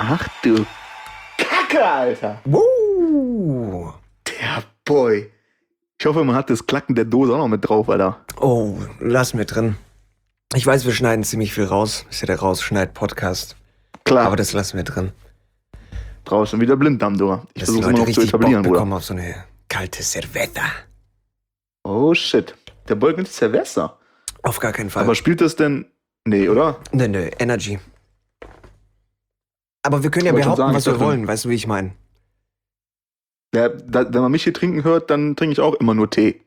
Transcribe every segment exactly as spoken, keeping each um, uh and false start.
Ach du Kacke, Alter. Woo. Der Boy. Ich hoffe, man hat das Klacken der Dose auch noch mit drauf, Alter. Oh, lass mir drin. Ich weiß, wir schneiden ziemlich viel raus. Ist ja der Rausschneid-Podcast. Klar. Aber das lassen wir drin. Draußen wieder Blinddarm, du. Ich Dass die versuche Leute immer noch zu richtig Bock etablieren, bekommen Bruder. auf so eine kalte Cerveza. Oh shit. Der Boy nimmt Silvester. Auf gar keinen Fall. Aber spielt das denn... Nee, oder? Nö, nö, Energy. Aber wir können ja Wollte schon behaupten, sagen, was ich wir dachte- wollen. Weißt du, wie ich meine? Ja, da, wenn man mich hier trinken hört, dann trinke ich auch immer nur Tee.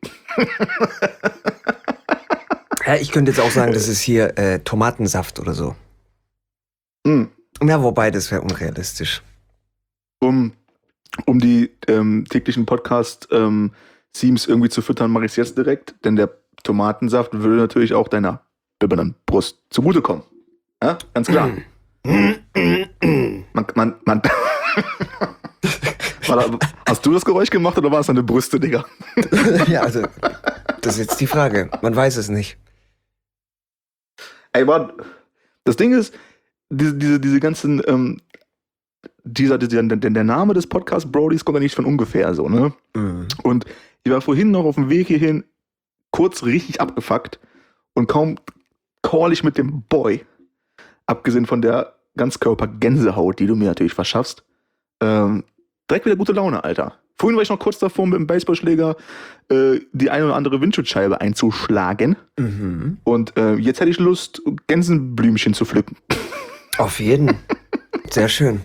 Ja, ich könnte jetzt auch sagen, das ist hier äh, Tomatensaft oder so. Mm. Ja, wobei, das wäre unrealistisch. Um, um die ähm, täglichen Podcast-Themes irgendwie zu füttern, mache ich es jetzt direkt. Denn der Tomatensaft würde natürlich auch deiner bibbernden Brust zugutekommen. Ja, ganz klar. man, man, man War da, hast du das Geräusch gemacht oder war es deine Brüste, Digga? Ja, also, das ist jetzt die Frage. Man weiß es nicht. Ey, Mann, das Ding ist, diese, diese, diese ganzen, ähm, dieser, dieser, der, der Name des Podcasts Brodies kommt ja nicht von ungefähr so, ne? Mhm. Und ich war vorhin noch auf dem Weg hierhin kurz richtig abgefuckt und kaum call ich mit dem Boy, abgesehen von der Ganzkörper-Gänsehaut, die du mir natürlich verschaffst, ähm, direkt wieder gute Laune, Alter. Vorhin war ich noch kurz davor, mit dem Baseballschläger äh, die eine oder andere Windschutzscheibe einzuschlagen. Mhm. Und äh, jetzt hätte ich Lust, Gänseblümchen zu pflücken. Auf jeden. Sehr schön.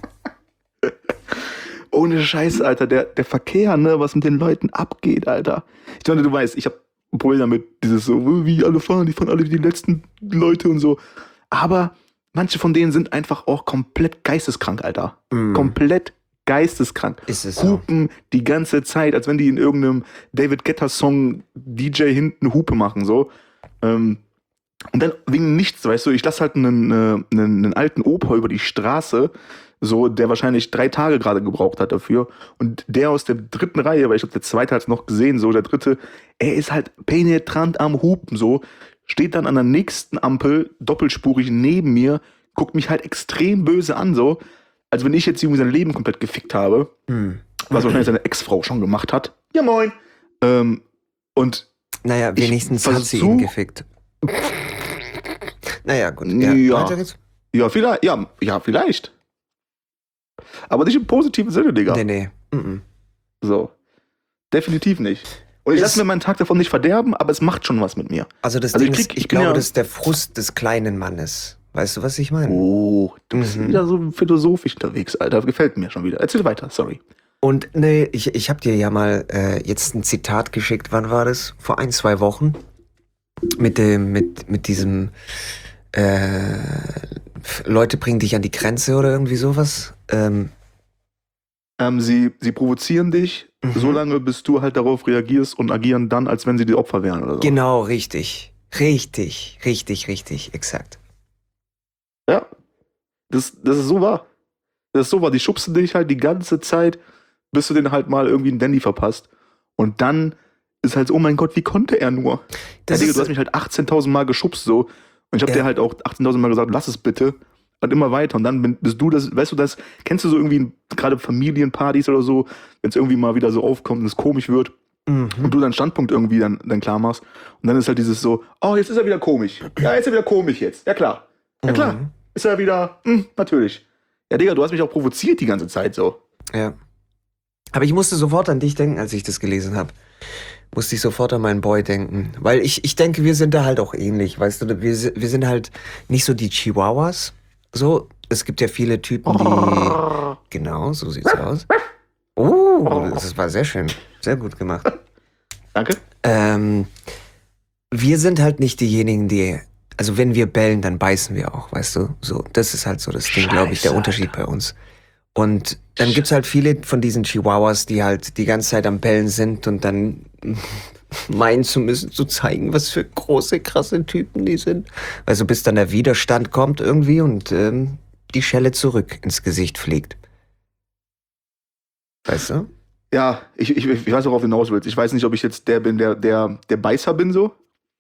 Ohne Scheiß, Alter. Der, der Verkehr, ne, was mit den Leuten abgeht, Alter. Ich meine, du weißt, ich habe ein Problem damit, dieses so, wie alle fahren, die fahren alle wie die letzten Leute und so. Aber manche von denen sind einfach auch komplett geisteskrank, Alter. Mhm. Komplett geisteskrank. Ist es so. Hupen die ganze Zeit, als wenn die in irgendeinem David Guetta-Song D J hinten Hupe machen, so. Ähm, und dann wegen nichts, weißt du, ich lasse halt einen, einen, einen alten Opa über die Straße, so, der wahrscheinlich drei Tage gerade gebraucht hat dafür. Und der aus der dritten Reihe, weil ich glaube, der zweite hat es noch gesehen, so, der dritte, er ist halt penetrant am Hupen, so, steht dann an der nächsten Ampel, doppelspurig neben mir, guckt mich halt extrem böse an, so, als wenn ich jetzt irgendwie sein Leben komplett gefickt habe, Mhm. was wahrscheinlich seine Ex-Frau schon gemacht hat. Ja, moin. Ähm, und Naja, Ich wenigstens hat sie versuch- ihn gefickt. Naja, gut. Ja, Ja. weiter geht's? ja, vielleicht, ja, ja, vielleicht. Aber nicht im positiven Sinne, Digga. Nee, nee. Mhm. So. Definitiv nicht. Und ich Ist- lasse mir meinen Tag davon nicht verderben, aber es macht schon was mit mir. Also das Also Ding ich ist, krieg- ich ich bin glaube, ja- das ist der Frust des kleinen Mannes. Weißt du, was ich meine? Oh, du bist Mhm. wieder so philosophisch unterwegs, Alter. Gefällt mir schon wieder. Erzähl weiter, sorry. Und nee, ich, ich habe dir ja mal äh, jetzt ein Zitat geschickt. Wann war das? Vor ein, zwei Wochen. Mit dem, mit, mit diesem äh, Leute bringen dich an die Grenze oder irgendwie sowas. Ähm, Ähm, sie, sie provozieren dich, Mhm. so lange, bis du halt darauf reagierst und agieren dann, als wenn sie die Opfer wären oder so. genau, richtig. Richtig, richtig, richtig, exakt. Ja. Das, das ist so wahr. Das ist so wahr. Die schubsen dich halt die ganze Zeit, bis du den halt mal irgendwie einen Dandy verpasst. Und dann ist halt so, oh mein Gott, wie konnte er nur? Das ja, Digga, ist- du hast mich halt achtzehntausend Mal geschubst so. Und ich habe Ja. dir halt auch achtzehntausend Mal gesagt, lass es bitte. Und immer weiter. Und dann bin- bist du das, weißt du das, kennst du so irgendwie gerade Familienpartys oder so, wenn es irgendwie mal wieder so aufkommt und es komisch wird Mhm. und du deinen Standpunkt irgendwie dann, dann klar machst. Und dann ist halt dieses so, oh, jetzt ist er wieder komisch. Ja, jetzt ist er wieder komisch jetzt. Ja, klar. Ja, klar. Mhm. Ist er wieder, hm, natürlich. Ja, Digga, du hast mich auch provoziert die ganze Zeit so. Ja. Aber ich musste sofort an dich denken, als ich das gelesen habe. Musste ich sofort an meinen Boy denken. Weil ich, ich denke, wir sind da halt auch ähnlich. Weißt du, wir, si- wir sind halt nicht so die Chihuahuas. So, es gibt ja viele Typen, die. Genau, so sieht's aus. Oh, das war sehr schön. Sehr gut gemacht. Danke. Ähm, wir sind halt nicht diejenigen, die. Also, wenn wir bellen, dann beißen wir auch, weißt du? So, das ist halt so das Ding, glaube ich, der Scheiße, Unterschied bei uns. Und dann gibt's halt viele von diesen Chihuahuas, die halt die ganze Zeit am Bellen sind und dann meinen zu müssen, zu zeigen, was für große, krasse Typen die sind. Also bis dann der Widerstand kommt irgendwie und ähm, die Schelle zurück ins Gesicht fliegt. Weißt du? Ja, ich, ich, ich weiß, worauf du hinaus willst. Ich weiß nicht, ob ich jetzt der bin, der, der, der Beißer bin so.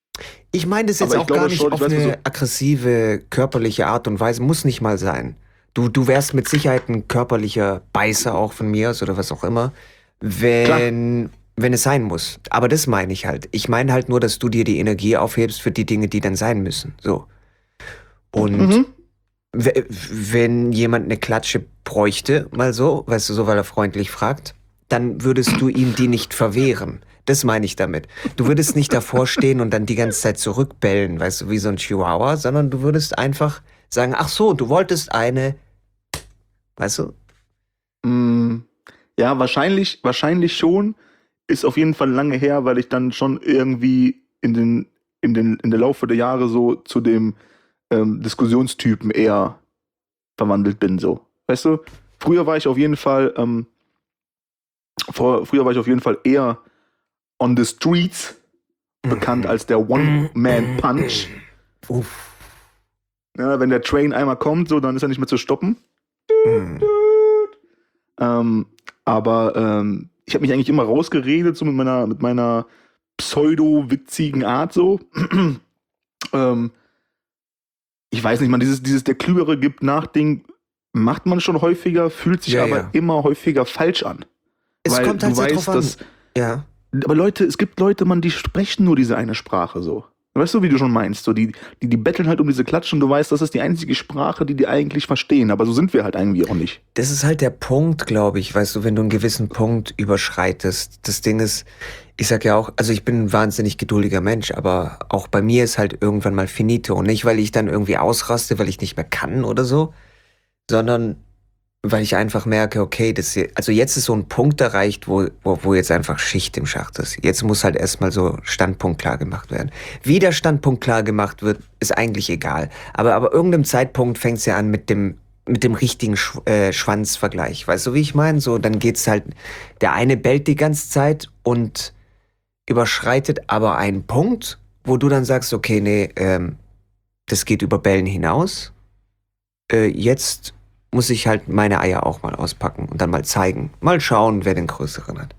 Ich meine das jetzt Aber ich auch glaube gar nicht schon, ich auf weiß, eine was du- aggressive, körperliche Art und Weise. Muss nicht mal sein. Du, du wärst mit Sicherheit ein körperlicher Beißer auch von mir aus oder was auch immer, wenn, wenn es sein muss. Aber das meine ich halt. Ich meine halt nur, dass du dir die Energie aufhebst für die Dinge, die dann sein müssen. So. Und Mhm. w- wenn jemand eine Klatsche bräuchte, mal so, weißt du, so, weil er freundlich fragt, dann würdest du ihm die nicht verwehren. Das meine ich damit. Du würdest nicht davor stehen und dann die ganze Zeit zurückbellen, weißt du, wie so ein Chihuahua, sondern du würdest einfach sagen, ach so, du wolltest eine, weißt du? Mm, Ja, wahrscheinlich, wahrscheinlich schon. Ist auf jeden Fall lange her, weil ich dann schon irgendwie in den, in den, in der Laufe der Jahre so zu dem ähm, Diskussionstypen eher verwandelt bin, so. Weißt du? Früher war ich auf jeden Fall, ähm, vor, früher war ich auf jeden Fall eher on the streets bekannt als der One-Man-Punch. Uff. Ja, wenn der Train einmal kommt, so, dann ist er nicht mehr zu stoppen. Mm. Ähm, aber ähm, ich habe mich eigentlich immer rausgeredet, so mit meiner, mit meiner pseudo-witzigen Art so. ähm, ich weiß nicht, man, dieses, dieses der Klügere gibt nach Ding macht man schon häufiger, fühlt sich Ja, aber ja. immer häufiger falsch an. Es Weil kommt du halt sehr weißt, drauf an. dass. Ja. Aber Leute, es gibt Leute, man, die sprechen nur diese eine Sprache so. Weißt du, wie du schon meinst? So, die, die, die betteln halt um diese Klatschen und du weißt, das ist die einzige Sprache, die die eigentlich verstehen. Aber so sind wir halt eigentlich auch nicht. Das ist halt der Punkt, glaube ich, weißt du, wenn du einen gewissen Punkt überschreitest. Das Ding ist, ich sag ja auch, also ich bin ein wahnsinnig geduldiger Mensch, aber auch bei mir ist halt irgendwann mal finito. Und nicht, weil ich dann irgendwie ausraste, weil ich nicht mehr kann oder so, sondern weil ich einfach merke, okay, das, also jetzt ist so ein Punkt erreicht, wo, wo, wo jetzt einfach Schicht im Schacht ist. Jetzt muss halt erstmal so Standpunkt klar gemacht werden. Wie der Standpunkt klar gemacht wird, ist eigentlich egal. Aber aber irgendeinem Zeitpunkt fängt es ja an mit dem mit dem richtigen Sch äh, Schwanzvergleich. Weißt du, wie ich meine? So, dann geht's halt, der eine bellt die ganze Zeit und überschreitet aber einen Punkt, wo du dann sagst, okay, nee, ähm, das geht über Bellen hinaus. Äh, jetzt muss ich halt meine Eier auch mal auspacken und dann mal zeigen. Mal schauen, wer den größeren hat.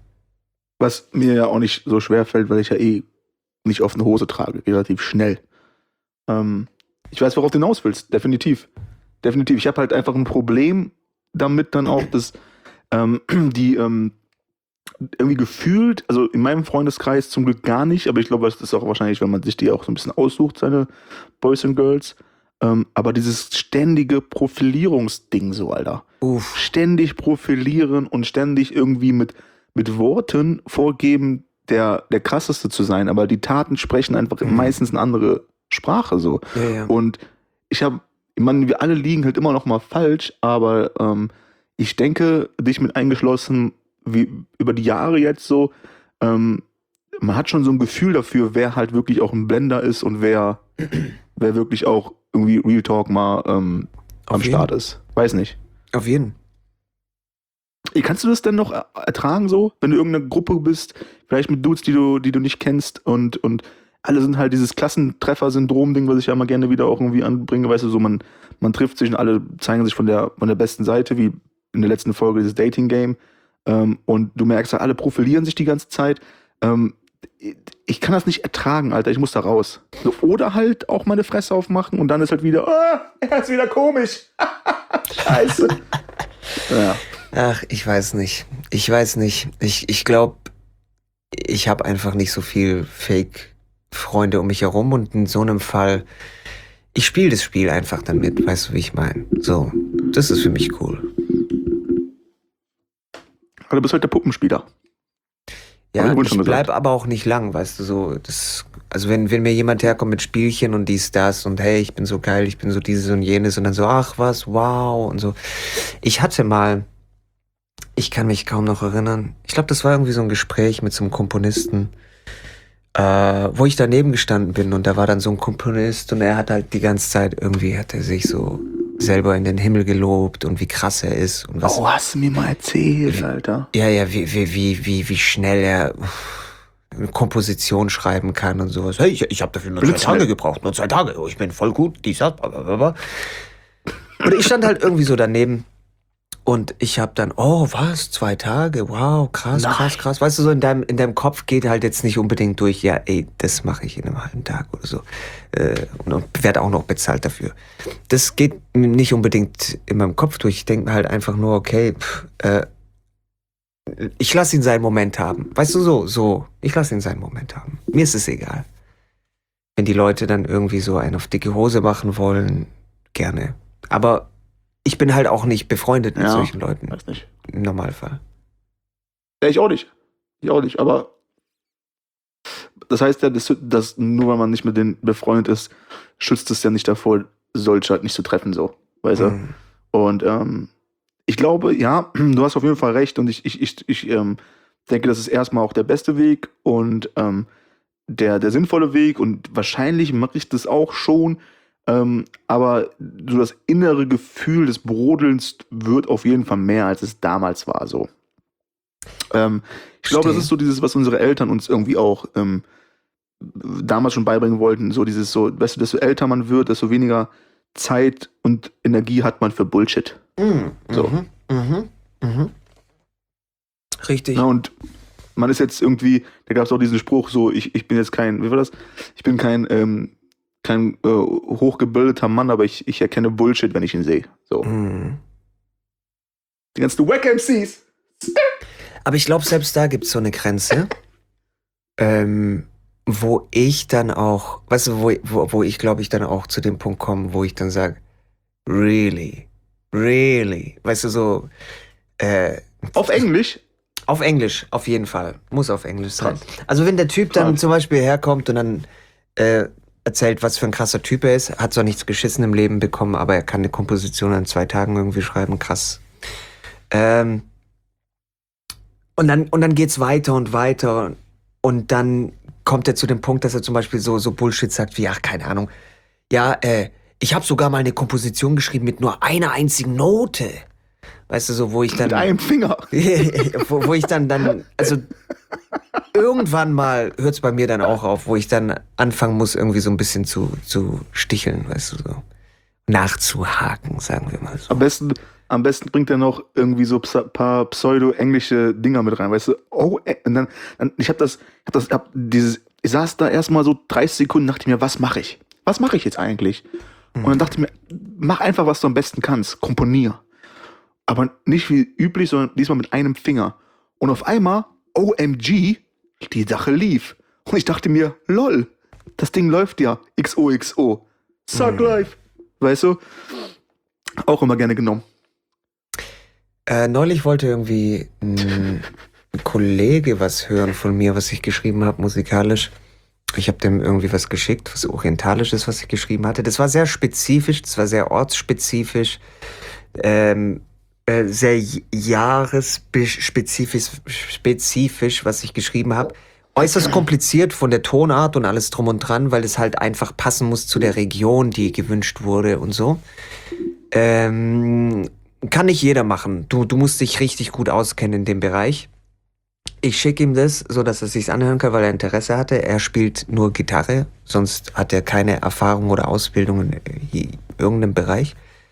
Was mir ja auch nicht so schwer fällt, weil ich ja eh nicht offene Hose trage, relativ schnell. Ähm, ich weiß, worauf du hinaus willst, definitiv. Definitiv. Ich habe halt einfach ein Problem damit dann auch, dass ähm, die ähm, irgendwie gefühlt, also in meinem Freundeskreis zum Glück gar nicht, aber ich glaube, das ist auch wahrscheinlich, wenn man sich die auch so ein bisschen aussucht, seine Boys and Girls. Ähm, aber dieses ständige Profilierungsding so, Alter. Uff. Ständig profilieren und ständig irgendwie mit, mit Worten vorgeben, der, der krasseste zu sein, aber die Taten sprechen einfach Mhm. meistens eine andere Sprache so. Ja, ja. Und ich habe, ich meine, wir alle liegen halt immer noch mal falsch, aber ähm, ich denke, dich mit eingeschlossen, wie über die Jahre jetzt so, ähm, man hat schon so ein Gefühl dafür, wer halt wirklich auch ein Blender ist und wer, wer wirklich auch irgendwie Real Talk mal ähm, am Auf jeden. Start ist. Weiß nicht. Auf jeden. Ey, kannst du das denn noch er- ertragen so, wenn du irgendeine Gruppe bist, vielleicht mit Dudes, die du, die du nicht kennst und, und alle sind halt dieses Klassentreffer-Syndrom-Ding, was ich ja immer gerne wieder auch irgendwie anbringe, weißt du, so man, man trifft sich und alle zeigen sich von der, von der besten Seite, wie in der letzten Folge dieses Dating-Game, ähm, und du merkst halt, alle profilieren sich die ganze Zeit. Ähm, ich kann das nicht ertragen, Alter, ich muss da raus. So, oder halt auch meine Fresse aufmachen und dann ist halt wieder, ah, er ist wieder komisch. Scheiße. Ja. Ach, ich weiß nicht. Ich weiß nicht. Ich, ich glaube, ich habe einfach nicht so viel Fake-Freunde um mich herum und in so einem Fall, ich spiele das Spiel einfach damit, weißt du, wie ich meine? So, das ist für mich cool. Aber du bist halt der Puppenspieler. Hab Ja, ich wohl ich schon gesagt. bleib aber auch nicht lang, weißt du, so, das, also wenn, wenn mir jemand herkommt mit Spielchen und dies, das und hey, ich bin so geil, ich bin so dieses und jenes und dann so, ach was, wow und so. Ich hatte mal, ich kann mich kaum noch erinnern, ich glaube, das war irgendwie so ein Gespräch mit so einem Komponisten, äh, wo ich daneben gestanden bin und da war dann so ein Komponist und er hat halt die ganze Zeit irgendwie, hat er sich so selber in den Himmel gelobt und wie krass er ist und was. Oh, hast du mir mal erzählt, Alter. Ja, ja, wie, wie, wie, wie, wie schnell er eine Komposition schreiben kann und sowas. Hey, ich, ich habe dafür nur zwei Blitzschnell. Tage gebraucht, nur zwei Tage. Oh, ich bin voll gut, dies, das, blablabla. Und ich stand halt irgendwie so daneben Und ich habe dann, oh, was, zwei Tage, wow, krass, Nein. krass, krass. Weißt du, so in deinem, in deinem Kopf geht halt jetzt nicht unbedingt durch, ja, ey, das mache ich in einem halben Tag oder so. Äh, und, und werde auch noch bezahlt dafür. Das geht nicht unbedingt in meinem Kopf durch. Ich denke mir halt einfach nur, okay, pff, äh, ich lasse ihn seinen Moment haben. Weißt du, so, so, ich lasse ihn seinen Moment haben. Mir ist es egal. Wenn die Leute dann irgendwie so einen auf dicke Hose machen wollen, gerne. Aber ich bin halt auch nicht befreundet mit Ja, solchen Leuten. Weiß nicht. Im Normalfall. Ja, ich auch nicht. Ich auch nicht, aber das heißt ja, dass, dass nur weil man nicht mit denen befreundet ist, schützt es ja nicht davor, solche halt nicht zu treffen, so. Weißt du? Mhm. Und ähm, ich glaube, ja, du hast auf jeden Fall recht und ich, ich, ich, ich ähm, denke, das ist erstmal auch der beste Weg und ähm, der, der sinnvolle Weg und wahrscheinlich mache ich das auch schon, ähm, aber so das innere Gefühl des Brodelns wird auf jeden Fall mehr, als es damals war, so. Ähm, ich glaube, das Verstehe. ist so dieses, was unsere Eltern uns irgendwie auch ähm, damals schon beibringen wollten, so dieses so, weißt du, desto älter man wird, desto weniger Zeit und Energie hat man für Bullshit. Mhm. So. Mhm. Mhm. Mhm. Richtig. Na, und man ist jetzt irgendwie, da gab es auch diesen Spruch, so, ich, ich bin jetzt kein, wie war das? Ich bin kein, ähm, kein äh, hochgebildeter Mann, aber ich, ich erkenne Bullshit, wenn ich ihn sehe. So. Mhm. Die ganzen Wack M Cs. Aber ich glaube, selbst da gibt es so eine Grenze, ähm, wo ich dann auch, weißt du, wo, wo, wo ich glaube ich dann auch zu dem Punkt komme, wo ich dann sage, really, really, weißt du, so, äh, Auf Englisch. auf Englisch, auf jeden Fall. Muss auf Englisch sein. Krass. Also wenn der Typ dann Krass. zum Beispiel herkommt und dann äh, erzählt, was für ein krasser Typ er ist, hat zwar nichts geschissen im Leben bekommen, aber er kann eine Komposition in zwei Tagen irgendwie schreiben, krass. Ähm, und dann, und dann geht's weiter und weiter und dann kommt er zu dem Punkt, dass er zum Beispiel so, so Bullshit sagt wie, ach, keine Ahnung, ja, äh, ich habe sogar mal eine Komposition geschrieben mit nur einer einzigen Note. Weißt du, so, wo ich dann... Mit einem Finger. wo, wo ich dann, dann, also irgendwann mal hört es bei mir dann auch auf, wo ich dann anfangen muss, irgendwie so ein bisschen zu, zu sticheln, weißt du, so nachzuhaken, sagen wir mal so. Am besten, am besten bringt er noch irgendwie so ein paar pseudo-englische Dinger mit rein, weißt du? Oh, äh, und dann, dann ich hab das, ich hab das, hab dieses, ich saß da erstmal so dreißig Sekunden, dachte mir, was mache ich? Was mache ich jetzt eigentlich? Und dann dachte ich mir, mach einfach, was du am besten kannst, komponier. Aber nicht wie üblich, sondern diesmal mit einem Finger. Und auf einmal, O M G, die Sache lief. Und ich dachte mir, lol, das Ding läuft ja, X O X O. Suck life. Weißt du? Auch immer gerne genommen. Äh, neulich wollte irgendwie ein Kollege was hören von mir, was ich geschrieben habe, musikalisch. Ich habe dem irgendwie was geschickt, was orientalisches, was ich geschrieben hatte. Das war sehr spezifisch, das war sehr ortsspezifisch, ähm, äh, sehr jahresspezifisch, spezifisch, was ich geschrieben habe. Äußerst kompliziert von der Tonart und alles drum und dran, weil es halt einfach passen muss zu der Region, die gewünscht wurde und so. Ähm, kann nicht jeder machen. Du, du musst dich richtig gut auskennen in dem Bereich. Ich schicke ihm das, so dass er sich's anhören kann, weil er Interesse hatte. Er spielt nur Gitarre, sonst hat er keine Erfahrung oder Ausbildung in äh, irgendeinem Bereich.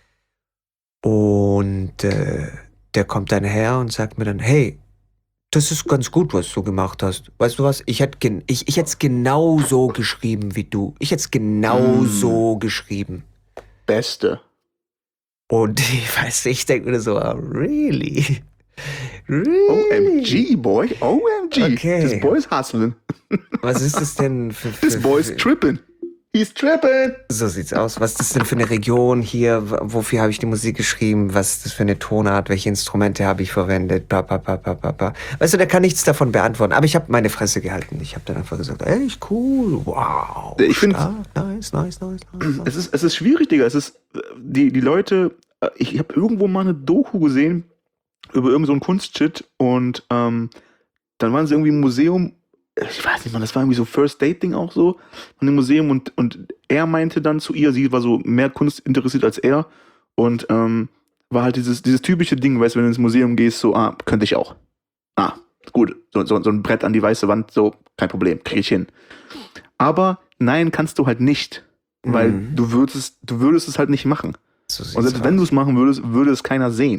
Und äh, der kommt dann her und sagt mir dann, hey, das ist ganz gut, was du gemacht hast. Weißt du was? Ich hätte gen- ich, ich hätt's genau so geschrieben wie du. Ich hätte es genau Mm. so geschrieben. Beste. Und ich weiß, ich denke mir so, oh, really? Really? O M G, boy. O M G. Okay. This boy's hustling. Was ist das denn für, für, This boy's für tripping. He's tripping. so sieht's aus. Was ist das denn für eine Region hier? W- Wofür habe ich die Musik geschrieben? Was ist das für eine Tonart? Welche Instrumente habe ich verwendet? Pa, pa, pa, pa, pa, pa. Weißt du, der kann nichts davon beantworten. Aber ich habe meine Fresse gehalten. Ich habe dann einfach gesagt, ey, cool, wow. Ich find's- stark, nice, nice, nice, nice. Es ist, es ist schwierig, Digga. Es ist, äh, die, die Leute, äh, ich habe irgendwo mal eine Doku gesehen über irgend so einen Kunstshit und ähm, dann waren sie irgendwie im Museum, ich weiß nicht, man, das war irgendwie so First Date-Ding auch so, von dem Museum und, und er meinte dann zu ihr, sie war so mehr Kunst interessiert als er und ähm, war halt dieses, dieses typische Ding, weißt du, wenn du ins Museum gehst, so, ah, könnte ich auch. Ah, gut, so, so, so ein Brett an die weiße Wand, so, kein Problem, krieg ich hin. Aber nein, kannst du halt nicht, weil Mhm. du würdest, du würdest es halt nicht machen. So sieht's Und selbst aus. wenn du es machen würdest, würde es keiner sehen.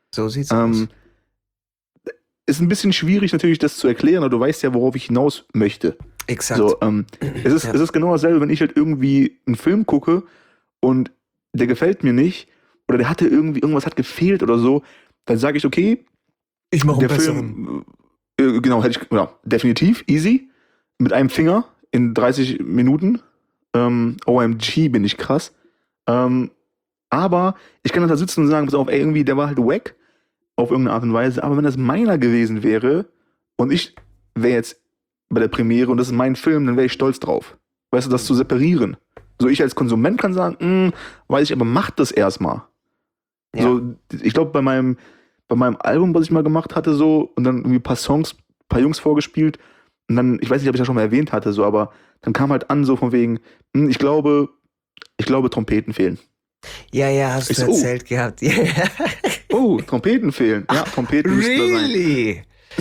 So sieht's Ähm, ist ein bisschen schwierig natürlich, das zu erklären, aber du weißt ja, worauf ich hinaus möchte. aus. Exakt. So, ähm, es ist, Ja. es ist genau dasselbe, wenn ich halt irgendwie einen Film gucke und der gefällt mir nicht oder der hatte irgendwie, irgendwas hat gefehlt oder so, dann sage ich, okay, Ich mache einen der besseren. Film, äh, genau, hätte ich, ja, definitiv, easy, mit einem Finger in dreißig Minuten, ähm, O M G, bin ich krass, ähm, aber ich kann dann da sitzen und sagen, pass auf, ey, irgendwie, der war halt wack, auf irgendeine Art und Weise, aber wenn das meiner gewesen wäre und ich wäre jetzt bei der Premiere und das ist mein Film, dann wäre ich stolz drauf. Weißt du, das zu separieren. So, ich als Konsument kann sagen, "Hm, weiß ich, aber mach das erstmal. Ja. So, ich glaube, bei meinem, bei meinem Album, was ich mal gemacht hatte, so, und dann irgendwie ein paar Songs, ein paar Jungs vorgespielt, und dann, ich weiß nicht, ob ich das schon mal erwähnt hatte, so, aber dann kam halt an, so von wegen, hm, ich glaube, ich glaube, Trompeten fehlen. Ja, ja, hast Ich du so, oh. erzählt gehabt. Ja. Oh, Trompeten fehlen. Ja, Trompeten müssten da sein. Really?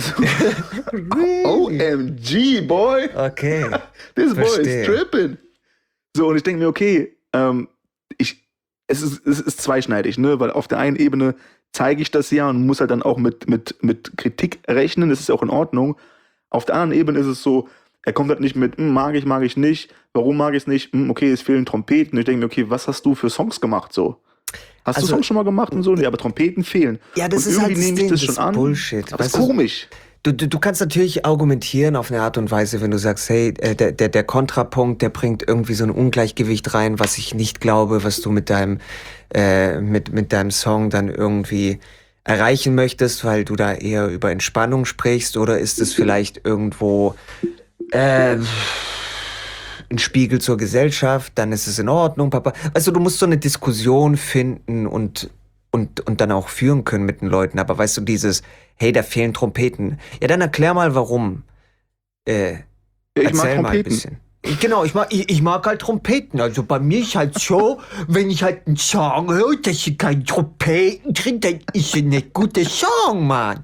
O Really? M G, boy! Okay. This boy Verstehe. is tripping. So, und ich denke mir, okay, ähm, ich, es, ist, es ist zweischneidig, ne? Weil auf der einen Ebene zeige ich das ja und muss halt dann auch mit, mit, mit Kritik rechnen, das ist auch in Ordnung. Auf der anderen Ebene ist es so, er kommt halt nicht mit, hm, mag ich, mag ich nicht, warum mag ich es nicht, hm, okay, es fehlen Trompeten. Ich denke mir, okay, was hast du für Songs gemacht so? Hast Also- du Songs schon mal gemacht und so? Nee, aber Trompeten fehlen. Ja, das und ist halt irgendwie das nehme ich Ding, das das schon ist an. Bullshit. Aber das Weißt ist du, komisch. Du, du, du kannst natürlich argumentieren auf eine Art und Weise, wenn du sagst, hey, äh, der, der, der Kontrapunkt, der bringt irgendwie so ein Ungleichgewicht rein, was ich nicht glaube, was du mit deinem, äh, mit, mit deinem Song dann irgendwie erreichen möchtest, weil du da eher über Entspannung sprichst, oder ist es vielleicht irgendwo äh, ein Spiegel zur Gesellschaft, dann ist es in Ordnung, Papa. Weißt du, du musst so eine Diskussion finden und und, und dann auch führen können mit den Leuten. Aber weißt du, dieses, hey, da fehlen Trompeten. Ja, dann erklär mal, warum. Äh, Ja, ich mag erzähl mal ein Trompeten. bisschen. Genau, ich mag, ich, ich mag halt Trompeten. Also bei mir ist halt so, wenn ich halt einen Song höre, dass ich keine Trompeten drin, dann ist es nicht guter Song, Mann.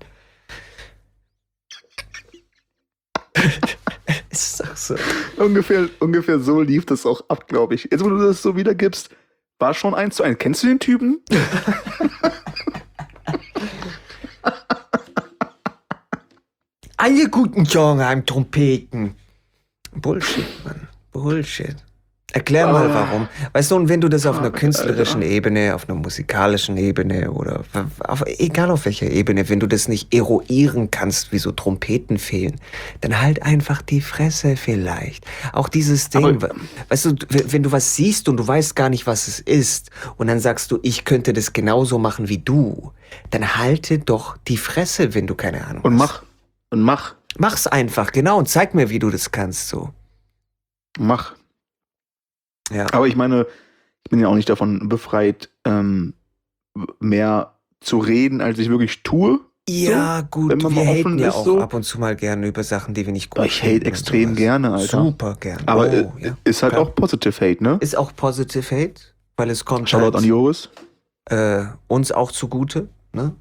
Ist doch so. Ungefähr, ungefähr so lief das auch ab, glaube ich. Jetzt, wo du das so wiedergibst, war schon eins zu eins. Kennst du den Typen? Alle guten Songs haben Trompeten. Bullshit, Mann. Bullshit. Erklär mal, Ah. warum. Weißt du, und wenn du das auf einer Fuck, künstlerischen Alter. Ebene, auf einer musikalischen Ebene oder auf, egal auf welcher Ebene, wenn du das nicht eruieren kannst, wieso Trompeten fehlen, dann halt einfach die Fresse vielleicht. Auch dieses Ding, Aber- we- weißt du, w- wenn du was siehst und du weißt gar nicht, was es ist, und dann sagst du, ich könnte das genauso machen wie du, dann halte doch die Fresse, wenn du keine Ahnung Und hast. mach. Und mach. Mach's einfach, genau, und zeig mir, wie du das kannst, so. Mach. Ja. Aber ich meine, ich bin ja auch nicht davon befreit, ähm, mehr zu reden, als ich wirklich tue. Ja, gut, wenn man wir mal haten offen ja ist, auch so. ab und zu mal gerne über Sachen, die wir nicht gut Ich finden hate und extrem sowas. gerne, Alter. Super gern. Aber oh, äh, ja. ist halt Klar. auch Positive Hate, ne? Ist auch Positive Hate, weil es kommt Shoutout an halt, Joris. äh, uns auch zugute, ne?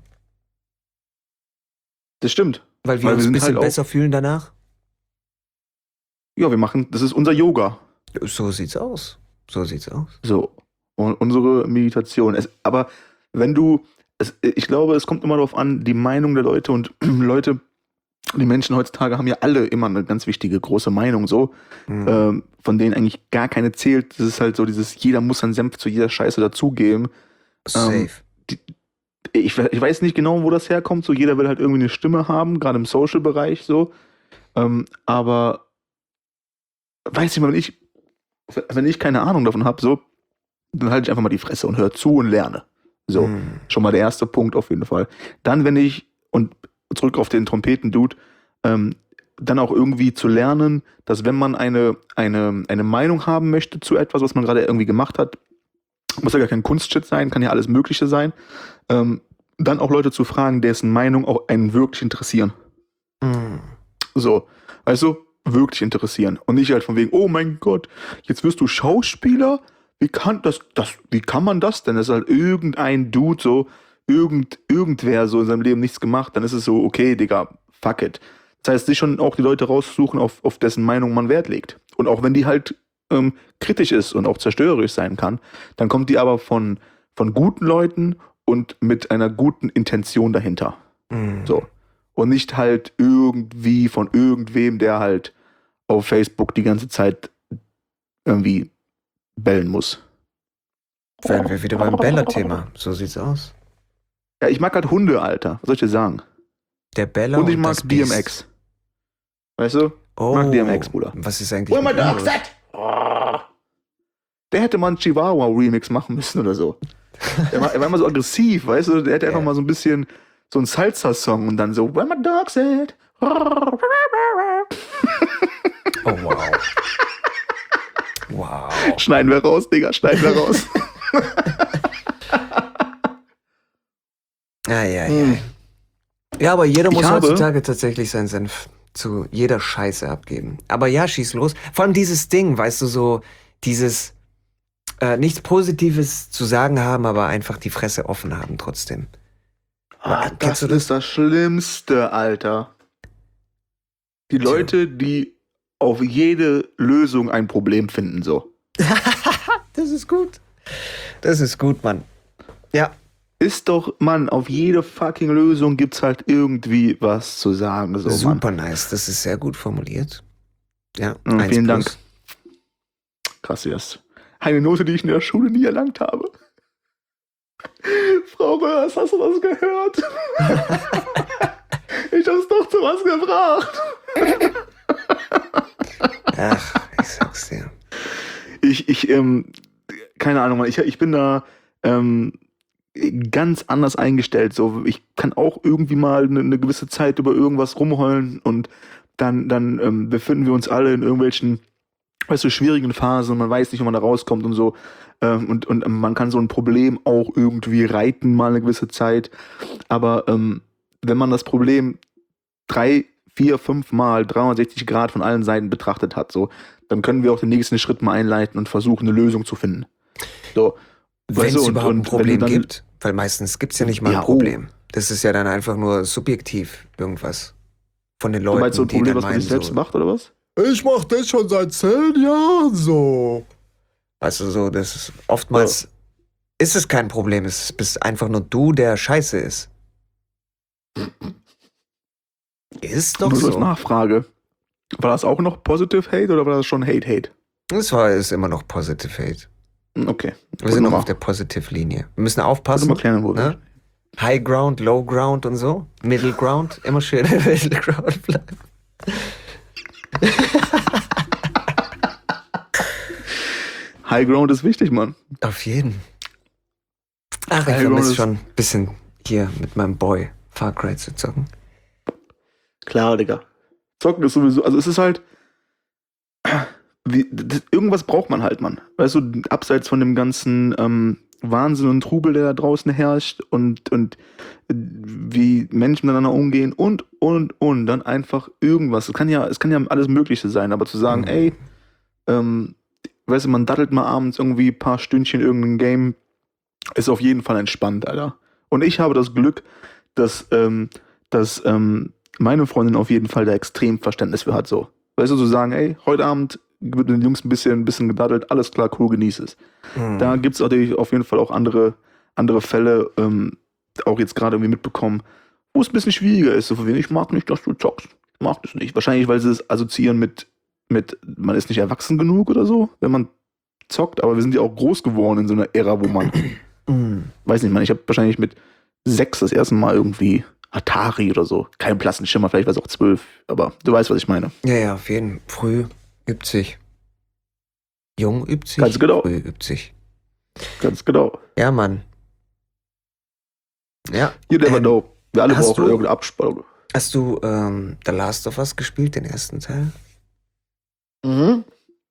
Das stimmt. Weil wir Weil wir uns ein sind bisschen halt auch- besser fühlen danach. Ja, wir machen, das ist unser Yoga. So sieht's aus. So sieht's aus. So. Und unsere Meditation. Es, aber wenn du, es, ich glaube, es kommt immer darauf an, die Meinung der Leute und Leute, die Menschen heutzutage haben ja alle immer eine ganz wichtige, große Meinung, so, Hm. ähm, von denen eigentlich gar keine zählt. Das ist halt so dieses, jeder muss seinen Senf zu jeder Scheiße dazugeben. Safe. Ich, ich weiß nicht genau, wo das herkommt. So, jeder will halt irgendwie eine Stimme haben, gerade im Social-Bereich so. Ähm, aber weiß ich mal, wenn ich, wenn ich keine Ahnung davon habe, so, dann halte ich einfach mal die Fresse und höre zu und lerne. So, Hm. schon mal der erste Punkt auf jeden Fall. Dann, wenn ich, und zurück auf den Trompeten-Dude, ähm, dann auch irgendwie zu lernen, dass wenn man eine, eine, eine Meinung haben möchte zu etwas, was man gerade irgendwie gemacht hat, muss ja gar kein Kunstshit sein, kann ja alles Mögliche sein, ähm, dann auch Leute zu fragen, dessen Meinung auch einen wirklich interessieren. Hm. So, also wirklich interessieren. Und nicht halt von wegen, oh mein Gott, jetzt wirst du Schauspieler? Wie kann das, das, wie kann man das denn? Das ist halt irgendein Dude, so, irgend, irgendwer so in seinem Leben nichts gemacht, dann ist es so, okay, Digga, fuck it. Das heißt, sich schon auch die Leute raussuchen, auf, auf dessen Meinung man Wert legt. Und auch wenn die halt ähm, kritisch ist und auch zerstörerisch sein kann, dann kommt die aber von, von guten Leuten und mit einer guten Intention dahinter. Mhm. So. Und nicht halt irgendwie von irgendwem, der halt auf Facebook die ganze Zeit irgendwie bellen muss. Wären wir wieder beim Bella-Thema. So sieht's aus. Ja, ich mag halt Hunde, Alter. Was soll ich dir sagen? Der Bella und ich und mag das D M Biest. X. Weißt du? Oh, mag D M X, Bruder. Was ist eigentlich Where my mit ihm dog's los? at? Der hätte mal einen Chihuahua-Remix machen müssen oder so. Er war, er war immer so aggressiv, weißt du? Der hätte Ja. einfach mal so ein bisschen so einen Salsa-Song und dann so, Where my dog's at? Oh, wow. Wow. Schneiden wir raus, Digga, schneiden wir raus. Ja, ja, ja. Hm. Ja, aber jeder Ich muss habe- heutzutage tatsächlich seinen Senf zu jeder Scheiße abgeben. Aber ja, schieß los. Vor allem dieses Ding, weißt du, so dieses äh, nichts Positives zu sagen haben, aber einfach die Fresse offen haben trotzdem. Ah, Kennst das du das? ist das Schlimmste, Alter. Die Tja. Leute, die auf jede Lösung ein Problem finden, so. Das ist gut. Das ist gut, Mann. Ja. Ist doch, Mann, auf jede fucking Lösung gibt's halt irgendwie was zu sagen, so, Mann. Super nice. Das ist sehr gut formuliert. Ja, Mhm, eins vielen plus. Dank. Krass, yes. Eine Note, die ich in der Schule nie erlangt habe. Frau Röhrs, hast du das gehört? Ich hab's doch zu was gebracht. Ach, ich sag's dir. Ich, ich, ähm, keine Ahnung, Mann, ich, ich bin da ähm, ganz anders eingestellt. So, ich kann auch irgendwie mal eine, eine gewisse Zeit über irgendwas rumheulen und dann, dann ähm, befinden wir uns alle in irgendwelchen, weißt du, schwierigen Phasen und man weiß nicht, wie man da rauskommt und so. Ähm, und, und man kann so ein Problem auch irgendwie reiten, mal eine gewisse Zeit. Aber ähm, wenn man das Problem drei, vier, fünf Mal dreihundertsechzig Grad von allen Seiten betrachtet hat, so, dann können wir auch den nächsten Schritt mal einleiten und versuchen, eine Lösung zu finden. So, Wenn weißt es du, und- überhaupt ein und wenn du Problem dann- gibt, weil meistens gibt's ja nicht mal Ja, ein oh. Problem. Das ist ja dann einfach nur subjektiv irgendwas von den Du Leuten, meinst so ein die Problem, dann was man meinen sich selbst so, macht, oder was? ich mach das schon seit zehn Jahren so. Weißt du, so, das ist oftmals ist es kein Problem, es bist einfach nur du, der scheiße ist. Ist doch Nur als so. Nachfrage. War das auch noch Positive Hate oder war das schon Hate Hate? Das war ist immer noch Positive Hate. Hm, Okay. Wir sind noch mal- auf der Positive-Linie. Wir müssen Wollte aufpassen. mal klären, wo wir Ne? High Ground, Low Ground und so. Middle Ground. Immer schön im Middle Ground bleiben. High Ground ist wichtig, Mann. Auf jeden. Ach, ich High Ground vermisse ist- schon ein bisschen hier mit meinem Boy Far Cry zu zocken. Klar, Digga. Zocken ist sowieso, also es ist halt, wie, das, irgendwas braucht man halt, Mann. Weißt du, abseits von dem ganzen ähm, Wahnsinn und Trubel, der da draußen herrscht und, und äh, wie Menschen miteinander umgehen und, und, und, dann einfach irgendwas. Es kann ja, es kann ja alles Mögliche sein, aber zu sagen, Mhm. ey, ähm, weißt du, man dattelt mal abends irgendwie ein paar Stündchen irgendein Game, ist auf jeden Fall entspannt, Alter. Und ich habe das Glück, dass, ähm, dass ähm, meine Freundin auf jeden Fall da extrem Verständnis für hat, so. Weißt du, zu sagen, ey, heute Abend wird mit den Jungs ein bisschen, ein bisschen gedaddelt, alles klar, cool, genieß es. Mhm. Da gibt es natürlich auf jeden Fall auch andere, andere Fälle, ähm, auch jetzt gerade irgendwie mitbekommen, wo es ein bisschen schwieriger ist. So von wegen, ich mag nicht, dass du zockst. Ich mag das nicht. Wahrscheinlich, weil sie es assoziieren mit, mit, man ist nicht erwachsen genug oder so, wenn man zockt. Aber wir sind ja auch groß geworden in so einer Ära, wo man, Mhm. weiß nicht, man, ich habe wahrscheinlich mit sechs das erste Mal irgendwie Atari oder so. Kein blassen Schimmer, vielleicht war es auch zwölf. Aber du weißt, was ich meine. Ja, ja, auf jeden Fall. Früh übt sich. Jung übt sich. Ganz genau. Früh übt sich. Ganz genau. Ja, Mann. Ja. You never Ähm, know. Wir alle hast brauchen du- irgendeine Abspannung. Hast du ähm, The Last of Us gespielt, den ersten Teil? Mhm.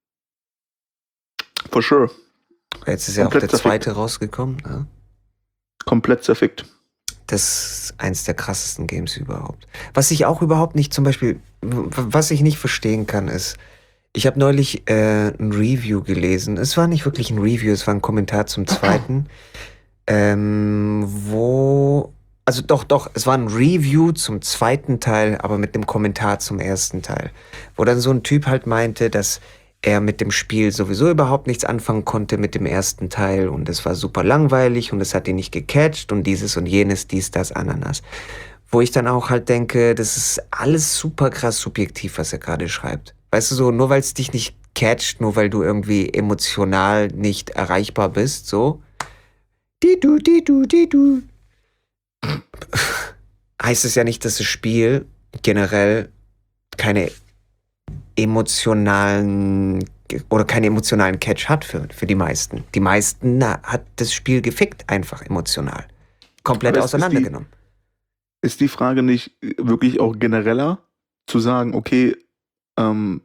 For sure. Jetzt ist ja auch Komplett der zerfickt. zweite rausgekommen. Ja? Komplett zerfickt. Das ist eins der krassesten Games überhaupt. Was ich auch überhaupt nicht, zum Beispiel, w- was ich nicht verstehen kann, ist, ich habe neulich äh, ein Review gelesen. Es war nicht wirklich ein Review, es war ein Kommentar zum zweiten, ähm, wo, also doch, doch, es war ein Review zum zweiten Teil, aber mit einem Kommentar zum ersten Teil, wo dann so ein Typ halt meinte, dass er mit dem Spiel sowieso überhaupt nichts anfangen konnte mit dem ersten Teil und es war super langweilig und es hat ihn nicht gecatcht und dieses und jenes, dies, das, Ananas. Wo ich dann auch halt denke, das ist alles super krass subjektiv, was er gerade schreibt. Weißt du so, nur weil es dich nicht catcht, nur weil du irgendwie emotional nicht erreichbar bist, so. Die du, die du, die du. Heißt es ja nicht, dass das Spiel generell keine emotionalen oder keinen emotionalen Catch hat für, für die meisten. Die meisten na, hat das Spiel gefickt, einfach emotional. Komplett Aber es ist auseinandergenommen. Ist die Frage nicht wirklich auch genereller, zu sagen, okay, ähm,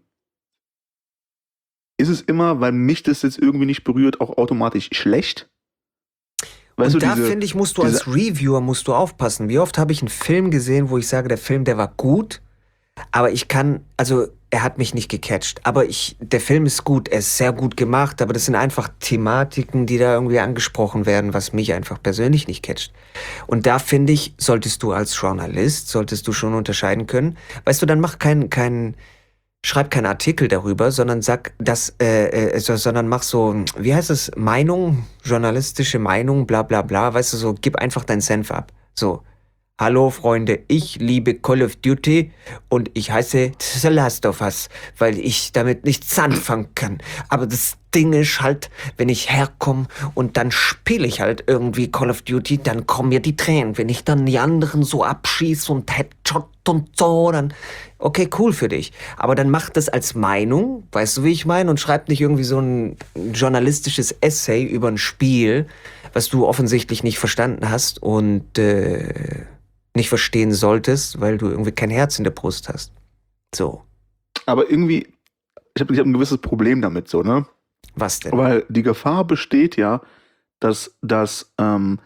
ist es immer, weil mich das jetzt irgendwie nicht berührt, auch automatisch schlecht? Weißt Und du, da diese, finde ich, musst du diese, als Reviewer musst du aufpassen. Wie oft habe ich einen Film gesehen, wo ich sage, der Film, der war gut, aber ich kann, also er hat mich nicht gecatcht. Aber ich, der Film ist gut, er ist sehr gut gemacht, aber das sind einfach Thematiken, die da irgendwie angesprochen werden, was mich einfach persönlich nicht catcht. Und da finde ich, solltest du als Journalist, solltest du schon unterscheiden können. Weißt du, dann mach keinen, keinen, schreib keinen Artikel darüber, sondern sag das, äh, äh, so, sondern mach so, wie heißt es, Meinung, journalistische Meinung, bla bla bla, weißt du, so, gib einfach deinen Senf ab. So, hallo Freunde, ich liebe Call of Duty und ich heiße The Last of Us, weil ich damit nichts anfangen kann. Aber das Ding ist halt, wenn ich herkomme und dann spiele ich halt irgendwie Call of Duty, dann kommen mir die Tränen. Wenn ich dann die anderen so abschieße und Headshot und so, dann okay, cool für dich. Aber dann mach das als Meinung, weißt du, wie ich meine? Und schreib nicht irgendwie so ein journalistisches Essay über ein Spiel, was du offensichtlich nicht verstanden hast und äh, nicht verstehen solltest, weil du irgendwie kein Herz in der Brust hast. So. aber irgendwie, ich habe ich hab ein gewisses Problem damit, so, ne? Was denn? Weil die Gefahr besteht ja, dass, dass ähm,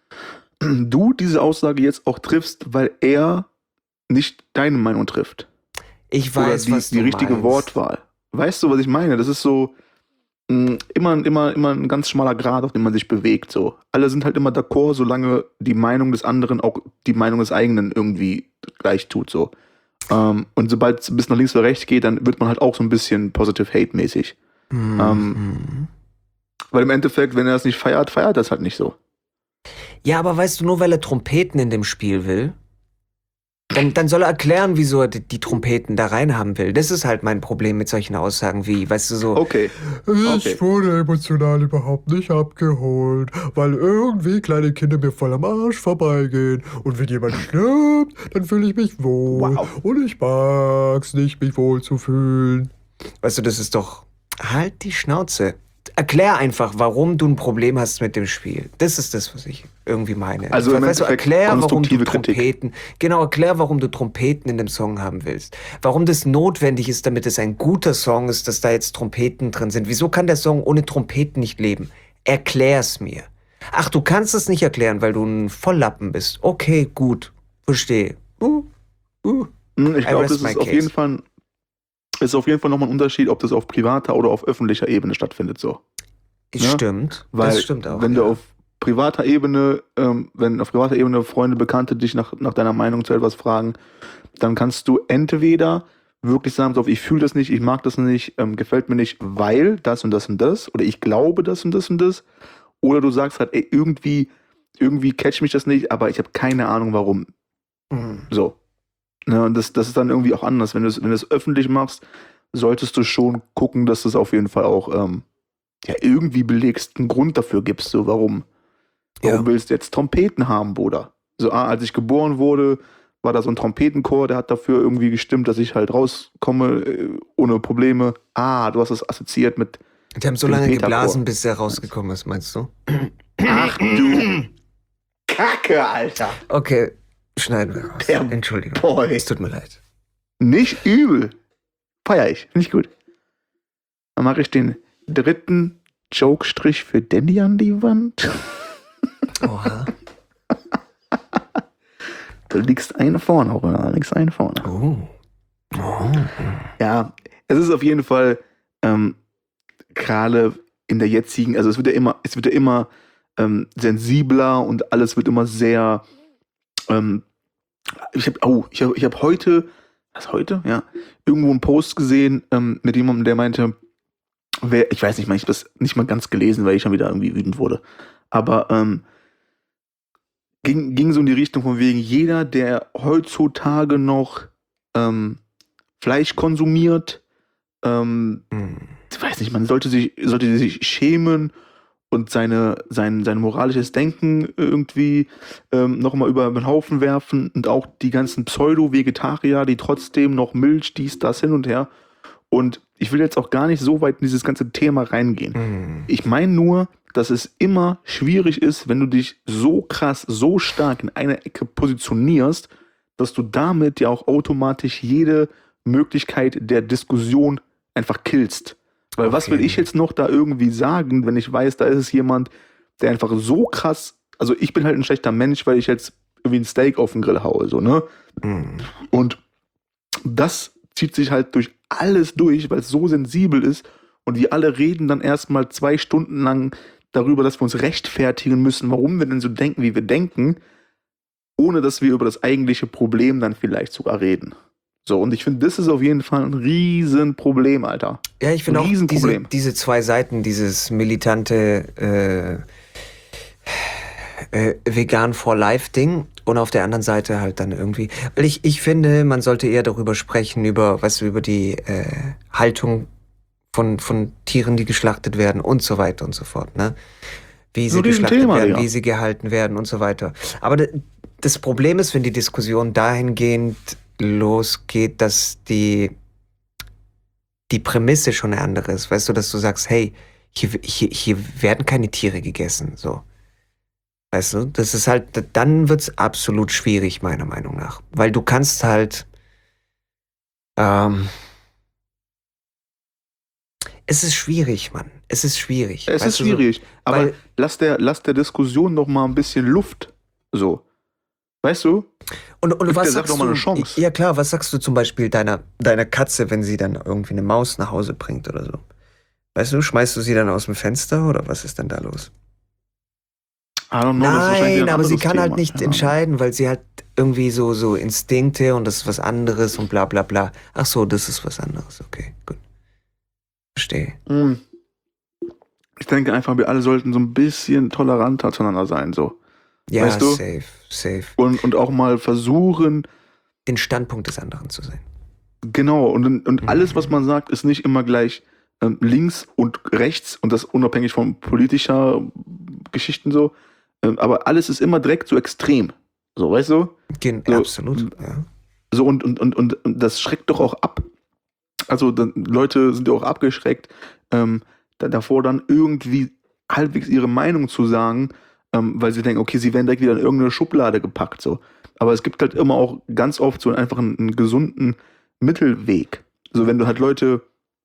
du diese Aussage jetzt auch triffst, weil er nicht deine Meinung trifft. Ich Oder weiß, die, was die du richtige meinst. Wortwahl. Weißt du, was ich meine? Das ist so mh, immer, immer, immer ein ganz schmaler Grat, auf dem man sich bewegt. So. Alle sind halt immer d'accord, solange die Meinung des anderen auch die Meinung des eigenen irgendwie gleich tut. So. Ähm, und sobald es bis nach links oder rechts geht, dann wird man halt auch so ein bisschen positive hate-mäßig. Mhm. Ähm, weil im Endeffekt, wenn er das nicht feiert, feiert er es halt nicht so. Ja, aber weißt du, nur weil er Trompeten in dem Spiel will, dann, dann soll er erklären, wieso er die, die Trompeten da rein haben will. Das ist halt mein Problem mit solchen Aussagen wie, weißt du, so, Okay. Okay. Ich wurde emotional überhaupt nicht abgeholt, weil irgendwie kleine Kinder mir voll am Arsch vorbeigehen. Und wenn jemand stirbt, dann fühle ich mich wohl. Wow. Und ich mag's nicht, mich wohl zu fühlen. weißt du, das ist doch, halt die Schnauze. Erklär einfach, warum du ein Problem hast mit dem Spiel. Das ist das, was ich irgendwie meine. Also im weißt du, Endeffekt erklär, warum du konstruktive Kritik. Trompeten, genau, erklär, warum du Trompeten in dem Song haben willst. Warum das notwendig ist, damit es ein guter Song ist, dass da jetzt Trompeten drin sind. Wieso kann der Song ohne Trompeten nicht leben? Erklär's mir. Ach, du kannst es nicht erklären, weil du ein Volllappen bist. Okay, gut, verstehe. Uh, uh. Hm, Ich I glaube, rest das my ist auf case. jeden Fall ist auf jeden Fall nochmal ein Unterschied, ob das auf privater oder auf öffentlicher Ebene stattfindet. So. Ja, Stimmt, Weil das stimmt auch. wenn ja. du auf privater Ebene, ähm, wenn auf privater Ebene Freunde, Bekannte dich nach, nach deiner Meinung zu etwas fragen, dann kannst du entweder wirklich sagen, so, ich fühle das nicht, ich mag das nicht, ähm, gefällt mir nicht, weil das und das und das, oder ich glaube das und das und das, oder du sagst halt, ey, irgendwie, irgendwie catch mich das nicht, aber ich habe keine Ahnung warum. Mhm. So. Ja, und das, das ist dann irgendwie auch anders. Wenn du es wenn du es öffentlich machst, solltest du schon gucken, dass du es auf jeden Fall auch ähm, ja, irgendwie belegst, einen Grund dafür gibst, so warum. Warum Ja. willst du jetzt Trompeten haben, Bruder? So, ah, als ich geboren wurde, war da so ein Trompetenchor, der hat dafür irgendwie gestimmt, dass ich halt rauskomme äh, ohne Probleme. Ah, du hast das assoziiert mit. Die haben so Den lange Peter geblasen, vor. bis er rausgekommen ist, meinst du? Ach du Kacke, Alter. Okay, schneiden wir raus. Der Entschuldigung. Boy. Es tut mir leid. Nicht übel. Feier ich. Finde ich gut. Dann mache ich den dritten Joke-Strich für Danny an die Wand. Oha. Du liegst eine vorne, auch du liegst eine vorne. Oh. Oh. Ja, es ist auf jeden Fall ähm, gerade in der jetzigen, also es wird ja immer, es wird ja immer ähm, sensibler und alles wird immer sehr. Ähm, ich habe, oh, ich habe, ich habe heute, was heute, ja, irgendwo einen Post gesehen ähm, mit jemandem, der meinte, wer, ich weiß nicht mal, ich habe das nicht mal ganz gelesen, weil ich schon wieder irgendwie wütend wurde. Aber ähm, ging, ging so in die Richtung von wegen, jeder, der heutzutage noch ähm, Fleisch konsumiert, ähm, Hm. ich weiß nicht, man sollte sich, sollte sich schämen und seine, sein, sein moralisches Denken irgendwie ähm, nochmal über den Haufen werfen und auch die ganzen Pseudo-Vegetarier, die trotzdem noch Milch, dies, das hin und her. Und ich will jetzt auch gar nicht so weit in dieses ganze Thema reingehen. Hm. Ich meine nur, dass es immer schwierig ist, wenn du dich so krass, so stark in eine Ecke positionierst, dass du damit ja auch automatisch jede Möglichkeit der Diskussion einfach killst. Weil was will Okay. ich jetzt noch da irgendwie sagen, wenn ich weiß, da ist es jemand, der einfach so krass, also ich bin halt ein schlechter Mensch, weil ich jetzt irgendwie ein Steak auf den Grill haue, so, ne? Hm. Und das zieht sich halt durch alles durch, weil es so sensibel ist und wir alle reden dann erstmal zwei Stunden lang darüber, dass wir uns rechtfertigen müssen, warum wir denn so denken, wie wir denken, ohne dass wir über das eigentliche Problem dann vielleicht sogar reden. So, und ich finde, das ist auf jeden Fall ein Riesenproblem, Alter. Ja, ich finde Ein auch diese, Riesenproblem. diese zwei Seiten, dieses militante äh, äh, Vegan for Life Ding und auf der anderen Seite halt dann irgendwie, weil ich, ich finde, man sollte eher darüber sprechen, über, weißt du, über die äh, Haltung von, von Tieren, die geschlachtet werden und so weiter und so fort, ne? Wie So sie ein geschlachtet Riesenthema, werden, Digga. wie sie gehalten werden und so weiter. Aber d- das Problem ist, wenn die Diskussion dahingehend losgeht, dass die die Prämisse schon eine andere ist, weißt du, dass du sagst, hey, hier, hier, hier werden keine Tiere gegessen, so. Weißt du, das ist halt, dann wird's absolut schwierig, meiner Meinung nach. Weil du kannst halt, ähm, es ist schwierig, Mann. Es ist schwierig. Es weißt ist du, so, schwierig, aber weil, lass der, lass der Diskussion noch mal ein bisschen Luft. So. Weißt du? und, und Gib was der Sache sagst doch mal du, eine Chance. ja klar, was sagst du zum Beispiel deiner, deiner Katze, wenn sie dann irgendwie eine Maus nach Hause bringt oder so? Weißt du, schmeißt du sie dann aus dem Fenster oder was ist denn da los? I don't know, das ist wahrscheinlich wieder Nein, ein aber sie anderes kann Thema. halt nicht Ja. entscheiden, weil sie halt irgendwie so, so Instinkte und das ist was anderes und bla bla bla. Ach so, das ist was anderes. Okay, gut. Verstehe. Hm. Ich denke einfach, wir alle sollten so ein bisschen toleranter zueinander sein, so. Ja, Weißt du? safe, safe. Und, und auch mal versuchen, Den Standpunkt des anderen zu sehen. genau, und, und Mhm. alles, was man sagt, ist nicht immer gleich ähm, links und rechts und das unabhängig von politischer Geschichten so. Ähm, aber alles ist immer direkt so extrem. So, weißt du? Gen So, absolut, ja. So, und, und, und, und das schreckt doch auch ab. Also, dann, Leute sind ja auch abgeschreckt, ähm, da, davor dann irgendwie halbwegs ihre Meinung zu sagen, ähm, weil sie denken, okay, sie werden direkt wieder in irgendeine Schublade gepackt. So. Aber es gibt halt immer auch ganz oft so einfach einen, einen gesunden Mittelweg. So, wenn du halt Leute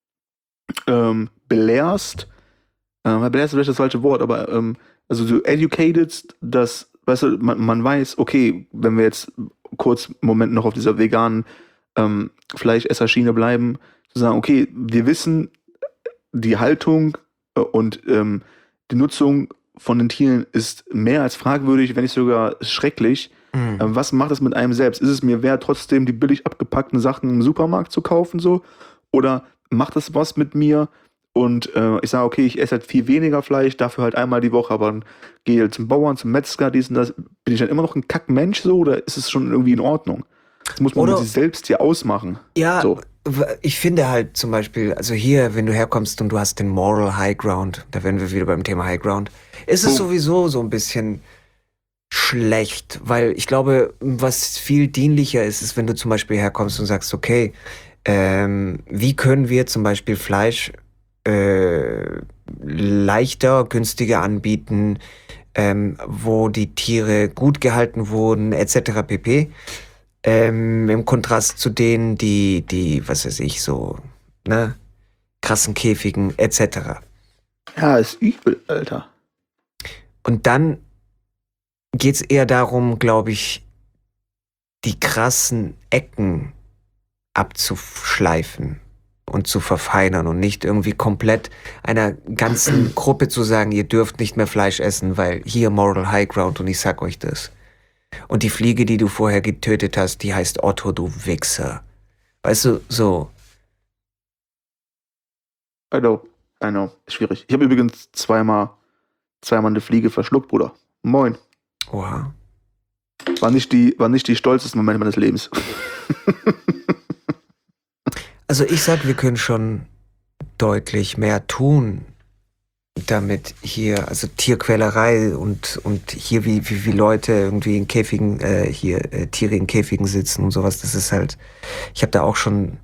ähm, belehrst, äh, belehrst ist vielleicht das falsche Wort, aber ähm, also du educated, dass, weißt du, man, man weiß, okay, wenn wir jetzt kurz einen Moment noch auf dieser veganen ähm, Fleischesserschiene bleiben, zu sagen, okay, wir wissen, die Haltung äh, und ähm, die Nutzung von den Tieren ist mehr als fragwürdig, wenn nicht sogar schrecklich. Mhm. Ähm, was macht es mit einem selbst? Ist es mir wert, trotzdem die billig abgepackten Sachen im Supermarkt zu kaufen, so? Oder macht das was mit mir? Und äh, ich sage, okay, ich esse halt viel weniger Fleisch, dafür halt einmal die Woche, aber dann gehe halt zum Bauern, zum Metzger, dies und das. Bin ich dann immer noch ein Kackmensch so oder ist es schon irgendwie in Ordnung? Das muss man Oder- mit sich selbst hier ausmachen. Ja, So. w- ich finde halt zum Beispiel, also hier, wenn du herkommst und du hast den Moral High Ground, da wären wir wieder beim Thema High Ground, ist es Oh. sowieso so ein bisschen schlecht, weil ich glaube, was viel dienlicher ist, ist, wenn du zum Beispiel herkommst und sagst, okay, ähm, wie können wir zum Beispiel Fleisch äh, leichter, günstiger anbieten, ähm, wo die Tiere gut gehalten wurden, et cetera pp. Ähm, im Kontrast zu denen, die, die, was weiß ich, so, ne, krassen Käfigen, et cetera. Ja, ist übel, Alter. Und dann geht's eher darum, glaube ich, die krassen Ecken abzuschleifen und zu verfeinern und nicht irgendwie komplett einer ganzen Gruppe zu sagen, ihr dürft nicht mehr Fleisch essen, weil hier Moral High Ground und ich sag euch das. Und die Fliege, die du vorher getötet hast, die heißt Otto, du Wichser. Weißt du, so. I know. I know, schwierig. Ich habe übrigens zweimal, zweimal eine Fliege verschluckt, Bruder. Moin. Oha. War nicht die, war nicht die stolzesten Momente meines Lebens. Also ich sag, wir können schon deutlich mehr tun, damit hier, also Tierquälerei und, und hier wie, wie, wie Leute irgendwie in Käfigen, äh, hier äh, Tiere in Käfigen sitzen und sowas, das ist halt, ich habe da auch schon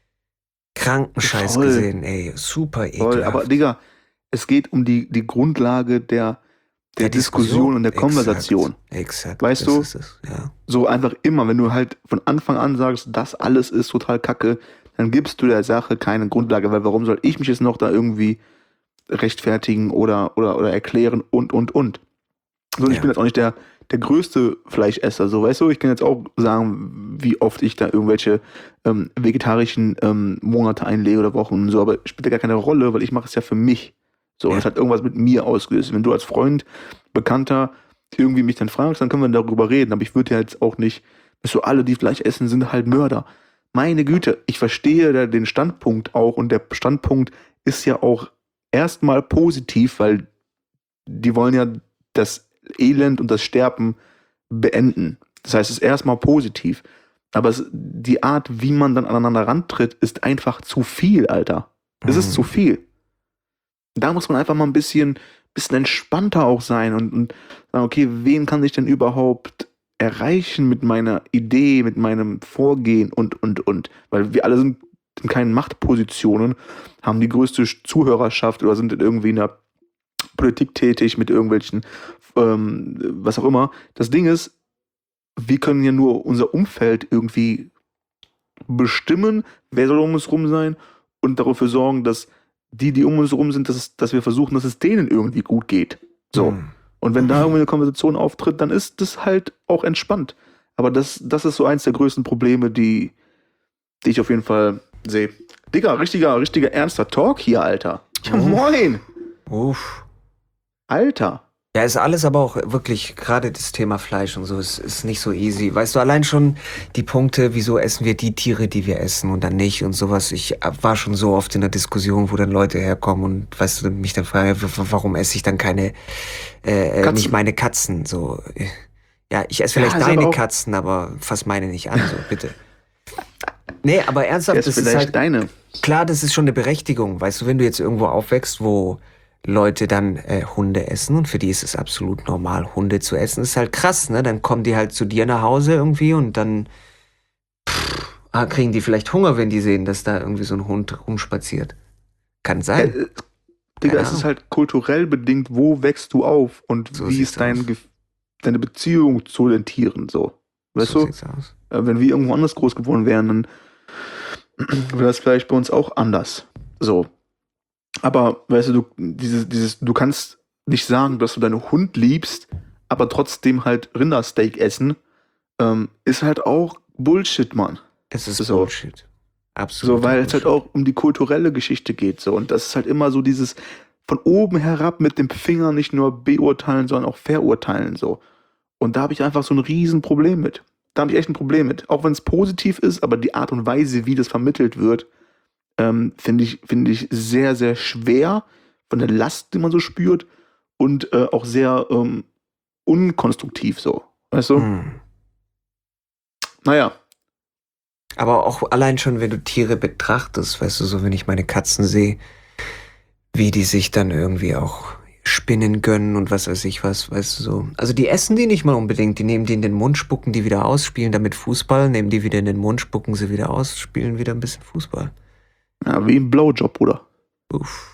kranken Scheiß Voll. gesehen, ey, super Voll, ekelhaft. aber Digga, es geht um die, die Grundlage der, der, Diskussion und der Konversation. Exakt, Weißt das du? ist es, ja. So einfach immer, wenn du halt von Anfang an sagst, das alles ist total kacke, dann gibst du der Sache keine Grundlage, weil warum soll ich mich jetzt noch da irgendwie rechtfertigen oder, oder, oder erklären und, und, und. So, und ich Ja. bin jetzt auch nicht der, der größte Fleischesser, so, weißt du, ich kann jetzt auch sagen, wie oft ich da irgendwelche ähm, vegetarischen ähm, Monate einlege oder Wochen und so, aber spielt ja gar keine Rolle, weil ich mache es ja für mich. So, und Ja. es hat irgendwas mit mir ausgelöst. Wenn du als Freund, Bekannter irgendwie mich dann fragst, dann können wir darüber reden, aber ich würde ja jetzt auch nicht, weißt du, alle, die Fleisch essen, sind halt Mörder. Meine Güte, ich verstehe da den Standpunkt auch und der Standpunkt ist ja auch erstmal positiv, weil die wollen ja das Elend und das Sterben beenden. Das heißt, es ist erstmal positiv. Aber es, die Art, wie man dann aneinander rantritt, ist einfach zu viel, Alter. Es ist Mhm. zu viel. Da muss man einfach mal ein bisschen, bisschen entspannter auch sein und, und sagen, okay, wen kann ich denn überhaupt erreichen mit meiner Idee, mit meinem Vorgehen und, und, und. Weil wir alle sind in keinen Machtpositionen, haben die größte Zuhörerschaft oder sind irgendwie in der Politik tätig mit irgendwelchen, ähm, was auch immer. Das Ding ist, wir können ja nur unser Umfeld irgendwie bestimmen, wer soll um uns rum sein und dafür sorgen, dass die, die um uns rum sind, dass, es, dass wir versuchen, dass es denen irgendwie gut geht. So. Mhm. Und wenn da irgendwie eine Konversation auftritt, dann ist das halt auch entspannt. Aber das, das ist so eins der größten Probleme, die, die ich auf jeden Fall sehe. Digga, richtiger, richtiger ernster Talk hier, Alter. Ja, Mhm. moin. Uff. Alter. Ja, ist alles aber auch wirklich, gerade das Thema Fleisch und so, ist, ist nicht so easy. Weißt du, allein schon die Punkte, wieso essen wir die Tiere, die wir essen und dann nicht und sowas. Ich war schon so oft in der Diskussion, wo dann Leute herkommen und, weißt du, mich dann fragen, w- w- warum esse ich dann keine, äh, äh, Katzen. nicht meine Katzen, so. Ja, ich esse Ja, vielleicht ist aber deine auch- Katzen, aber fass meine nicht an, so, bitte. Nee, aber ernsthaft, Das das ist ist vielleicht halt, deine. klar, das ist schon eine Berechtigung. Weißt du, wenn du jetzt irgendwo aufwächst, wo Leute dann äh, Hunde essen und für die ist es absolut normal, Hunde zu essen, ist halt krass, ne? Dann kommen die halt zu dir nach Hause irgendwie und dann pff, ah, kriegen die vielleicht Hunger, wenn die sehen, dass da irgendwie so ein Hund rumspaziert. Kann Äh, sein. äh, Digga, Keine es ist Ahnung. halt kulturell bedingt, wo wächst du auf und So wie sieht's ist dein, aus. Gef- deine Beziehung zu den Tieren so. Weißt so du? sieht's aus. Äh, wenn wir irgendwo anders groß geworden wären, dann wäre das vielleicht bei uns auch anders. So. Aber, weißt du, du, dieses, dieses, du kannst nicht sagen, dass du deinen Hund liebst, aber trotzdem halt Rindersteak essen, ähm, ist halt auch Bullshit, Mann. Es ist So. Bullshit. Absolut. So, weil es halt auch um die kulturelle Geschichte geht. So. Und das ist halt immer so dieses von oben herab mit dem Finger nicht nur beurteilen, sondern auch verurteilen. So. Und da habe ich einfach so ein Riesenproblem mit. Da habe ich echt ein Problem mit. Auch wenn es positiv ist, aber die Art und Weise, wie das vermittelt wird, ähm, finde ich, finde ich sehr, sehr schwer von der Last, die man so spürt und äh, auch sehr ähm, unkonstruktiv so. Weißt du? Hm. Naja. Aber auch allein schon, wenn du Tiere betrachtest, weißt du, so wenn ich meine Katzen sehe, wie die sich dann irgendwie auch Spinnen gönnen und was weiß ich was, weißt du so. Also die essen die nicht mal unbedingt, die nehmen die in den Mund, spucken die wieder aus, spielen damit Fußball, nehmen die wieder in den Mund, spucken sie wieder aus, spielen wieder ein bisschen Fußball. Ja, wie ein Blowjob, Bruder. Uff.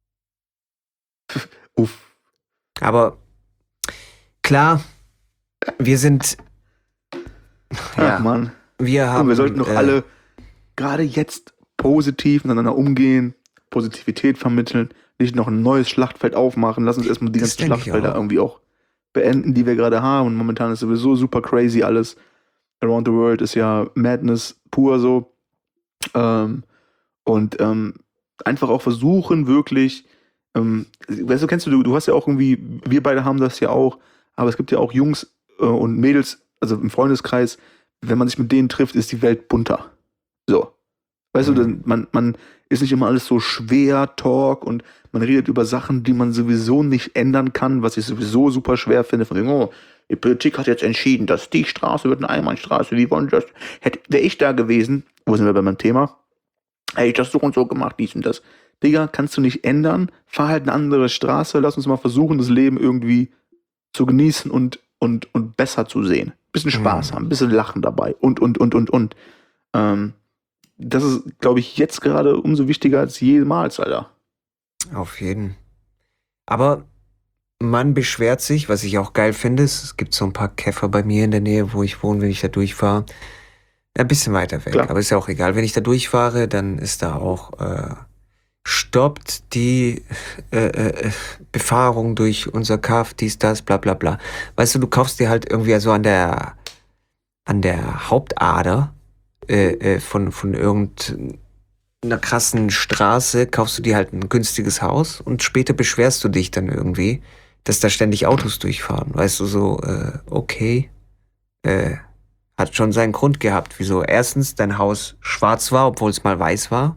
Uff. Aber klar, wir sind, Ach, ja, Mann. wir Komm, haben, wir sollten doch äh, alle gerade jetzt positiv miteinander umgehen, Positivität vermitteln, nicht noch ein neues Schlachtfeld aufmachen. Lass uns erstmal die Das ganzen denke ich Schlachtfelder auch. irgendwie auch beenden, die wir gerade haben. Und momentan ist sowieso super crazy alles. Around the World ist ja Madness pur so. Ähm, und ähm, einfach auch versuchen, wirklich, ähm, weißt du, kennst du, du hast ja auch irgendwie, wir beide haben das ja auch, aber es gibt ja auch Jungs äh, und Mädels, also im Freundeskreis, wenn man sich mit denen trifft, ist die Welt bunter. So. Weißt du, dann, man, man ist nicht immer alles so schwer, Talk, und man redet über Sachen, die man sowieso nicht ändern kann, was ich sowieso super schwer finde. Von wegen, oh, die Politik hat jetzt entschieden, dass die Straße wird eine Einbahnstraße. Wie wollen das? Hätte, wäre ich da gewesen, wo sind wir bei meinem Thema? Hätte ich das so und so gemacht, dies und das. Digga, kannst du nicht ändern. Fahr halt eine andere Straße. Lass uns mal versuchen, das Leben irgendwie zu genießen und, und, und besser zu sehen. Bisschen Spaß Mhm. haben, bisschen Lachen dabei und, und, und, und, und. Ähm, das ist, glaube ich, jetzt gerade umso wichtiger als jemals, Alter. Auf jeden. Aber man beschwert sich, was ich auch geil finde. Es gibt so ein paar Käfer bei mir in der Nähe, wo ich wohne, wenn ich da durchfahre. Ein bisschen weiter weg, Klar. aber ist ja auch egal. Wenn ich da durchfahre, dann ist da auch äh, stoppt die äh, äh, Befahrung durch unser Kaff, dies, das, bla bla bla. Weißt du, du kaufst dir halt irgendwie so an der an der Hauptader äh, äh, von, von irgendeiner krassen Straße, kaufst du dir halt ein günstiges Haus und später beschwerst du dich dann irgendwie, dass da ständig Autos durchfahren. Weißt du, so, äh, okay, äh, hat schon seinen Grund gehabt, wieso erstens dein Haus schwarz war, obwohl es mal weiß war.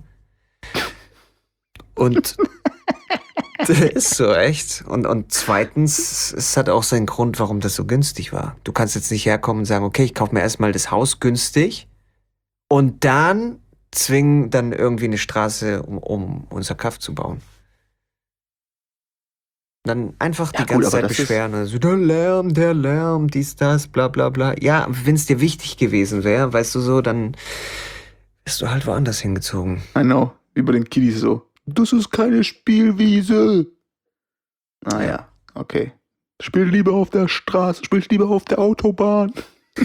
Und das ist so, echt. Und, und zweitens, es hat auch seinen Grund, warum das so günstig war. Du kannst jetzt nicht herkommen und sagen, okay, ich kaufe mir erstmal das Haus günstig und dann zwingen dann irgendwie eine Straße, um, um unser Kaff zu bauen. Dann einfach Ja, die gut, ganze aber Zeit das ist- beschweren. Also, der Lärm, der Lärm, dies, das, bla bla bla. Ja, wenn es dir wichtig gewesen wäre, weißt du so, dann bist du halt woanders hingezogen. I know, wie bei den Kiddies so. Das ist keine Spielwiese. Naja, Ja. okay. Spiel lieber auf der Straße, spiel lieber auf der Autobahn.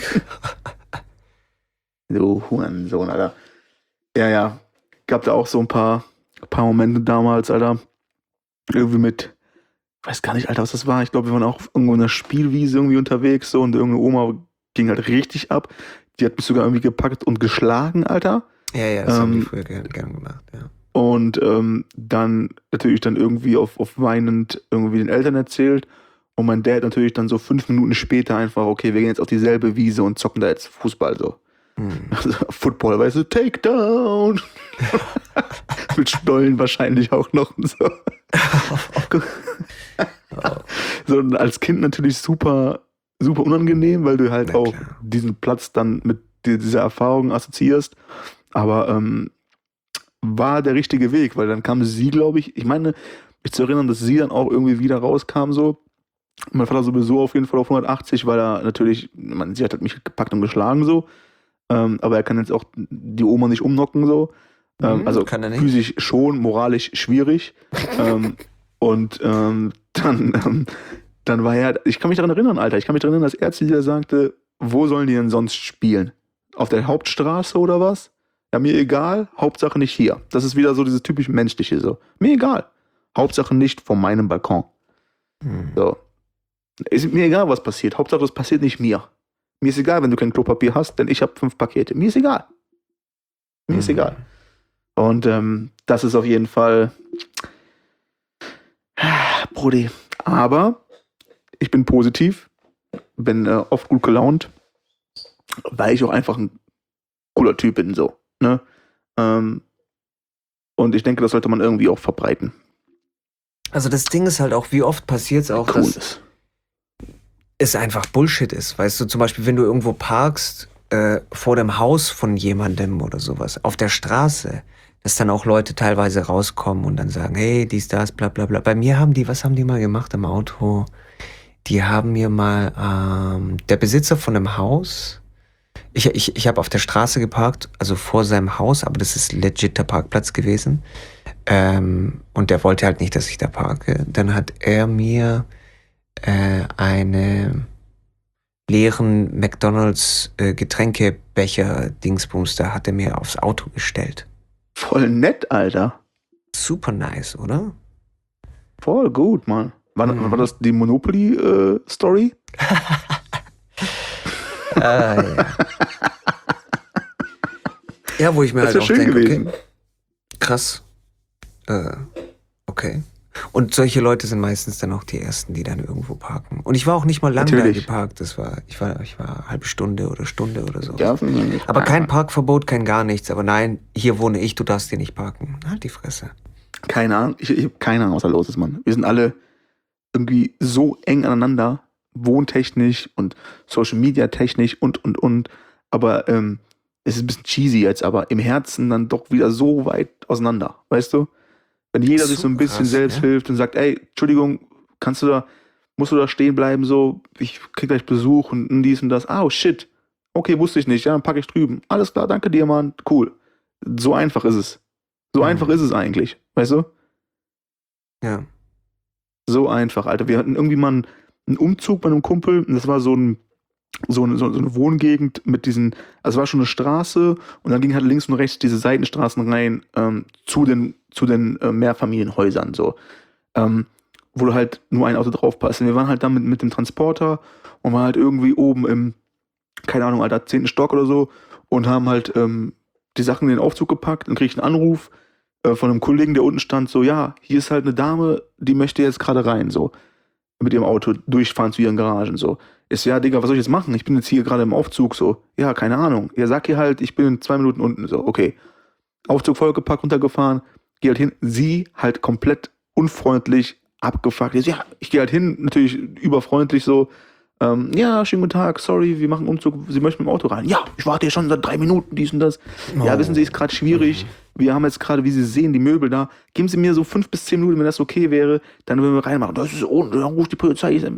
Du Hurensohn, Alter. Ja, ja. Gab da auch so ein paar, paar Momente damals, Alter. Irgendwie mit, ich weiß gar nicht, Alter, was das war. Ich glaube, wir waren auch irgendwo in einer Spielwiese irgendwie unterwegs so und irgendeine Oma ging halt richtig ab. Die hat mich sogar irgendwie gepackt und geschlagen, Alter. Ja, ja, das haben die Ähm, früher gern, gern gemacht, ja. Und ähm, dann natürlich dann irgendwie auf, auf weinend irgendwie den Eltern erzählt. Und mein Dad natürlich dann so fünf Minuten später einfach, okay, wir gehen jetzt auf dieselbe Wiese und zocken da jetzt Fußball so. Hm. Also Football, weißt du, Takedown. Mit Stollen wahrscheinlich auch noch und so. So, und als Kind natürlich super, super unangenehm, weil du halt Na auch klar. diesen Platz dann mit di- dieser Erfahrung assoziierst. Aber ähm, war der richtige Weg, weil dann kam sie, glaube ich, ich meine, mich zu erinnern, dass sie dann auch irgendwie wieder rauskam so. Mein Vater sowieso auf jeden Fall auf hundertachtzig, weil er natürlich, man, sie hat halt mich gepackt und geschlagen so. Ähm, aber er kann jetzt auch die Oma nicht umnocken so. Ähm, Hm, also kann er nicht. physisch schon, moralisch schwierig. ähm, und ähm, dann, ähm, dann war er, ich kann mich daran erinnern, Alter, ich kann mich daran erinnern, dass er zu dir sagte, wo sollen die denn sonst spielen? Auf der Hauptstraße oder was? Ja, mir egal, Hauptsache nicht hier. Das ist wieder so dieses typisch menschliche so. Mir egal. Hauptsache nicht von meinem Balkon. Hm. So. Ist mir egal, was passiert. Hauptsache, es passiert nicht mir. Mir ist egal, wenn du kein Klopapier hast, denn ich habe fünf Pakete. Mir ist egal. Mir ist Mhm. egal. Und ähm, das ist auf jeden Fall Brudi. Aber ich bin positiv, bin äh, oft gut gelaunt, weil ich auch einfach ein cooler Typ bin, so. Ne? Ähm, und ich denke, das sollte man irgendwie auch verbreiten. Also das Ding ist halt auch, wie oft passiert es auch, Cool dass ist. es einfach Bullshit ist. Weißt du, zum Beispiel, wenn du irgendwo parkst, äh, vor dem Haus von jemandem oder sowas, auf der Straße, dass dann auch Leute teilweise rauskommen und dann sagen, hey, dies, das, bla bla bla. Bei mir haben die, was haben die mal gemacht im Auto? Die haben mir mal, ähm, der Besitzer von einem Haus, ich, ich, ich habe auf der Straße geparkt, also vor seinem Haus, aber das ist legit der Parkplatz gewesen. Ähm, und der wollte halt nicht, dass ich da parke. Dann hat er mir äh, eine leeren McDonalds äh, Getränkebecher Dingsbums, da hat er mir aufs Auto gestellt. Voll nett, Alter. Super nice, oder? Voll gut, Mann. War, Mhm. war das die Monopoly-Story? Ah, ja. Ja, wo ich mir Das halt wär auch schön denke, gewesen. okay, krass. Äh, okay. Und Und solche Leute sind meistens dann auch die Ersten, die dann irgendwo parken. Und ich war auch nicht mal lange da Natürlich. geparkt. Das war, ich war, ich war eine halbe Stunde oder Stunde oder so. Ja, Aber kein Parkverbot, kein gar nichts. Aber nein, hier wohne ich, du darfst hier nicht parken. Halt die Fresse. Keine Ahnung. Ich, ich habe keine Ahnung, was da los ist, Mann. Wir sind alle irgendwie so eng aneinander, wohntechnisch und Social Media technisch und, und, und. Aber ähm, es ist ein bisschen cheesy jetzt, aber im Herzen dann doch wieder so weit auseinander, weißt du? Wenn jeder sich so ein bisschen krass, selbst ja. hilft und sagt, ey, Entschuldigung, kannst du da, musst du da stehen bleiben, so, ich krieg gleich Besuch und dies und das. Ah, oh, shit. Okay, wusste ich nicht, ja, dann packe ich drüben. Alles klar, danke dir, Mann, cool. So einfach ist es. So Mhm. einfach ist es eigentlich, weißt du? Ja. So einfach, Alter. Wir hatten irgendwie mal einen, einen Umzug bei einem Kumpel und das war so ein so eine, so eine Wohngegend mit diesen, also es war schon eine Straße und dann ging halt links und rechts diese Seitenstraßen rein ähm, zu den, zu den äh, Mehrfamilienhäusern, so. Ähm, wo du halt nur ein Auto drauf passt. Und wir waren halt dann mit, mit dem Transporter und waren halt irgendwie oben im, keine Ahnung, Alter, zehnten Stock oder so und haben halt ähm, die Sachen in den Aufzug gepackt und krieg ich einen Anruf äh, von einem Kollegen, der unten stand, so, ja, hier ist halt eine Dame, die möchte jetzt gerade rein, so. Mit ihrem Auto durchfahren zu ihren Garagen, so. Ist ja, Digga, was soll ich jetzt machen? Ich bin jetzt hier gerade im Aufzug, so. Ja, keine Ahnung. Ja, sag ihr halt, ich bin in zwei Minuten unten, so. Okay. Aufzug vollgepackt, runtergefahren, geh halt hin. Sie halt komplett unfreundlich abgefuckt. Ja, ich gehe halt hin, natürlich überfreundlich so. Ähm, ja, schönen guten Tag, sorry, wir machen Umzug, Sie möchten mit dem Auto rein. Ja, ich warte hier schon seit drei Minuten, dies und das. Ja, Oh. wissen Sie, ist gerade schwierig. Wir haben jetzt gerade, wie Sie sehen, die Möbel da. Geben Sie mir so fünf bis zehn Minuten, wenn das okay wäre, dann würden wir reinmachen. Das ist ohne, dann ruft die Polizei. Ich sag,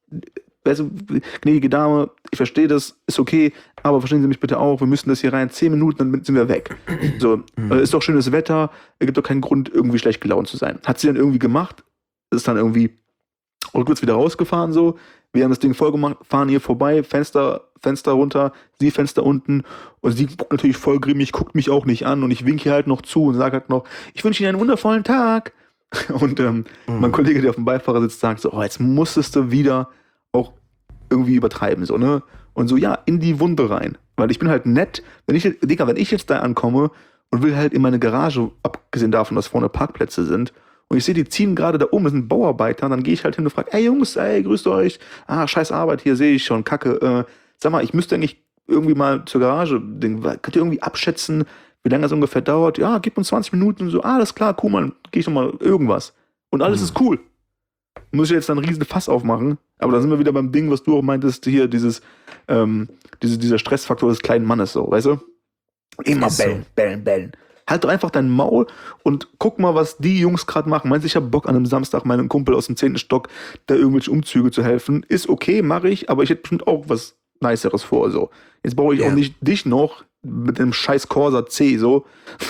weißt du, gnädige Dame, ich verstehe das, ist okay, aber verstehen Sie mich bitte auch, wir müssen das hier rein, zehn Minuten, dann sind wir weg. So, äh, ist doch schönes Wetter, es gibt doch keinen Grund, irgendwie schlecht gelaunt zu sein. Hat sie dann irgendwie gemacht, ist dann irgendwie auch kurz wieder rausgefahren, so. Wir haben das Ding voll gemacht, fahren hier vorbei, Fenster, Fenster runter, sie Fenster unten und sie guckt natürlich voll grimmig, guckt mich auch nicht an und ich winke hier halt noch zu und sage halt noch, ich wünsche Ihnen einen wundervollen Tag. Und ähm, Mhm. mein Kollege, der auf dem Beifahrersitz sagt so, oh, jetzt musstest du wieder auch irgendwie übertreiben, so, ne? Und so, ja, in die Wunde rein. Weil ich bin halt nett, wenn ich, Digga, wenn ich jetzt da ankomme und will halt in meine Garage, abgesehen davon, dass vorne Parkplätze sind, und ich sehe, die ziehen gerade da um, das sind Bauarbeiter, dann gehe ich halt hin und frage, ey Jungs, ey, grüßt euch, ah, scheiß Arbeit, hier sehe ich schon, kacke, äh, sag mal, ich müsste eigentlich irgendwie mal zur Garage, Ding, könnt ihr irgendwie abschätzen, wie lange das ungefähr dauert? Ja, gib uns zwanzig Minuten und so, ah, alles klar, cool, Mann, gehe ich nochmal irgendwas. Und alles Mhm. ist cool. Muss ich jetzt dann einen riesen Fass aufmachen, aber da sind wir wieder beim Ding, was du auch meintest, hier, dieses, ähm, diese, dieser Stressfaktor des kleinen Mannes, so, weißt du? Immer Ist so. bellen, bellen, bellen. Halt doch einfach dein Maul und guck mal, was die Jungs gerade machen. Meinst du, ich hab Bock an einem Samstag meinem Kumpel aus dem zehnten Stock, da irgendwelche Umzüge zu helfen? Ist okay, mache ich, aber ich hätte bestimmt auch was Niceres vor, so. Jetzt brauche ich Ja. auch nicht dich noch mit dem scheiß Corsa C, so.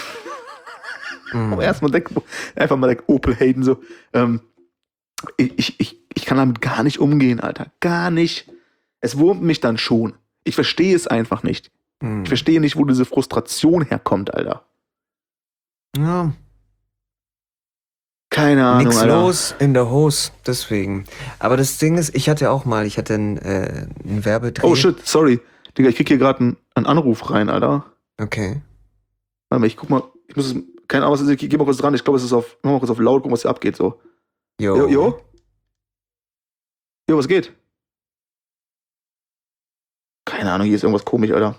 Mhm. Aber erstmal denk, einfach mal der Opel Hayden, so. Ähm, ich, ich, ich, ich kann damit gar nicht umgehen, Alter. Gar nicht. Es wurmt mich dann schon. Ich verstehe es einfach nicht. Mhm. Ich verstehe nicht, wo diese Frustration herkommt, Alter. Ja, Keine Ahnung, nix Alter. los in der Hose, deswegen. Aber das Ding ist, ich hatte auch mal, ich hatte einen, äh, einen Werbedreh. Oh shit, sorry. Digga, ich krieg hier gerade einen, einen Anruf rein, Alter. Okay. Warte mal, ich guck mal. Ich muss es. Keine Ahnung, was es ist. Ich geh mal kurz dran. Ich glaube, es ist auf. Mach mal kurz auf laut, gucken, was hier abgeht, so. Jo. Jo, jo? Jo, was geht? Keine Ahnung, hier ist irgendwas komisch, Alter.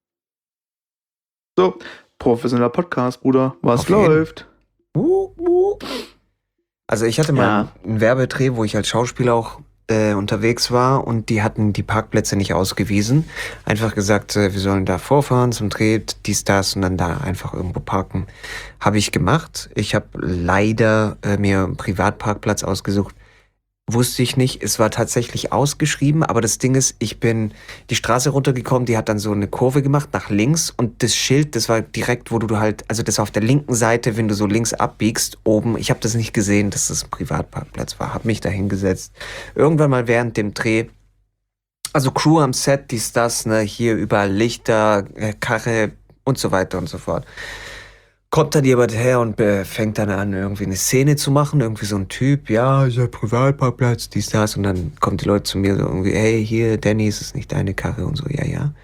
So, professioneller Podcast, Bruder. Was Auf jeden. läuft? Uh, uh. Also ich hatte mal Ja. einen Werbedreh, wo ich als Schauspieler auch äh, unterwegs war und die hatten die Parkplätze nicht ausgewiesen. Einfach gesagt, äh, wir sollen da vorfahren zum Dreh, dies, das und dann da einfach irgendwo parken. Habe ich gemacht. Ich habe leider äh, mir einen Privatparkplatz ausgesucht. Wusste ich nicht. Es war tatsächlich ausgeschrieben, aber das Ding ist, ich bin die Straße runtergekommen, die hat dann so eine Kurve gemacht nach links und das Schild, das war direkt, wo du halt, also das auf der linken Seite, wenn du so links abbiegst, oben, ich habe das nicht gesehen, dass das ein Privatparkplatz war, habe mich da hingesetzt. Irgendwann mal während dem Dreh, also Crew am Set, dies, das, ne, hier überall Lichter, äh, Karre und so weiter und so fort. Kommt dann jemand her und äh, fängt dann an, irgendwie eine Szene zu machen, irgendwie so ein Typ, ja, ist ja Privatparkplatz, dies, das, und dann kommen die Leute zu mir so irgendwie, hey, hier, Danny, ist es nicht deine Karre und so, ja, ja.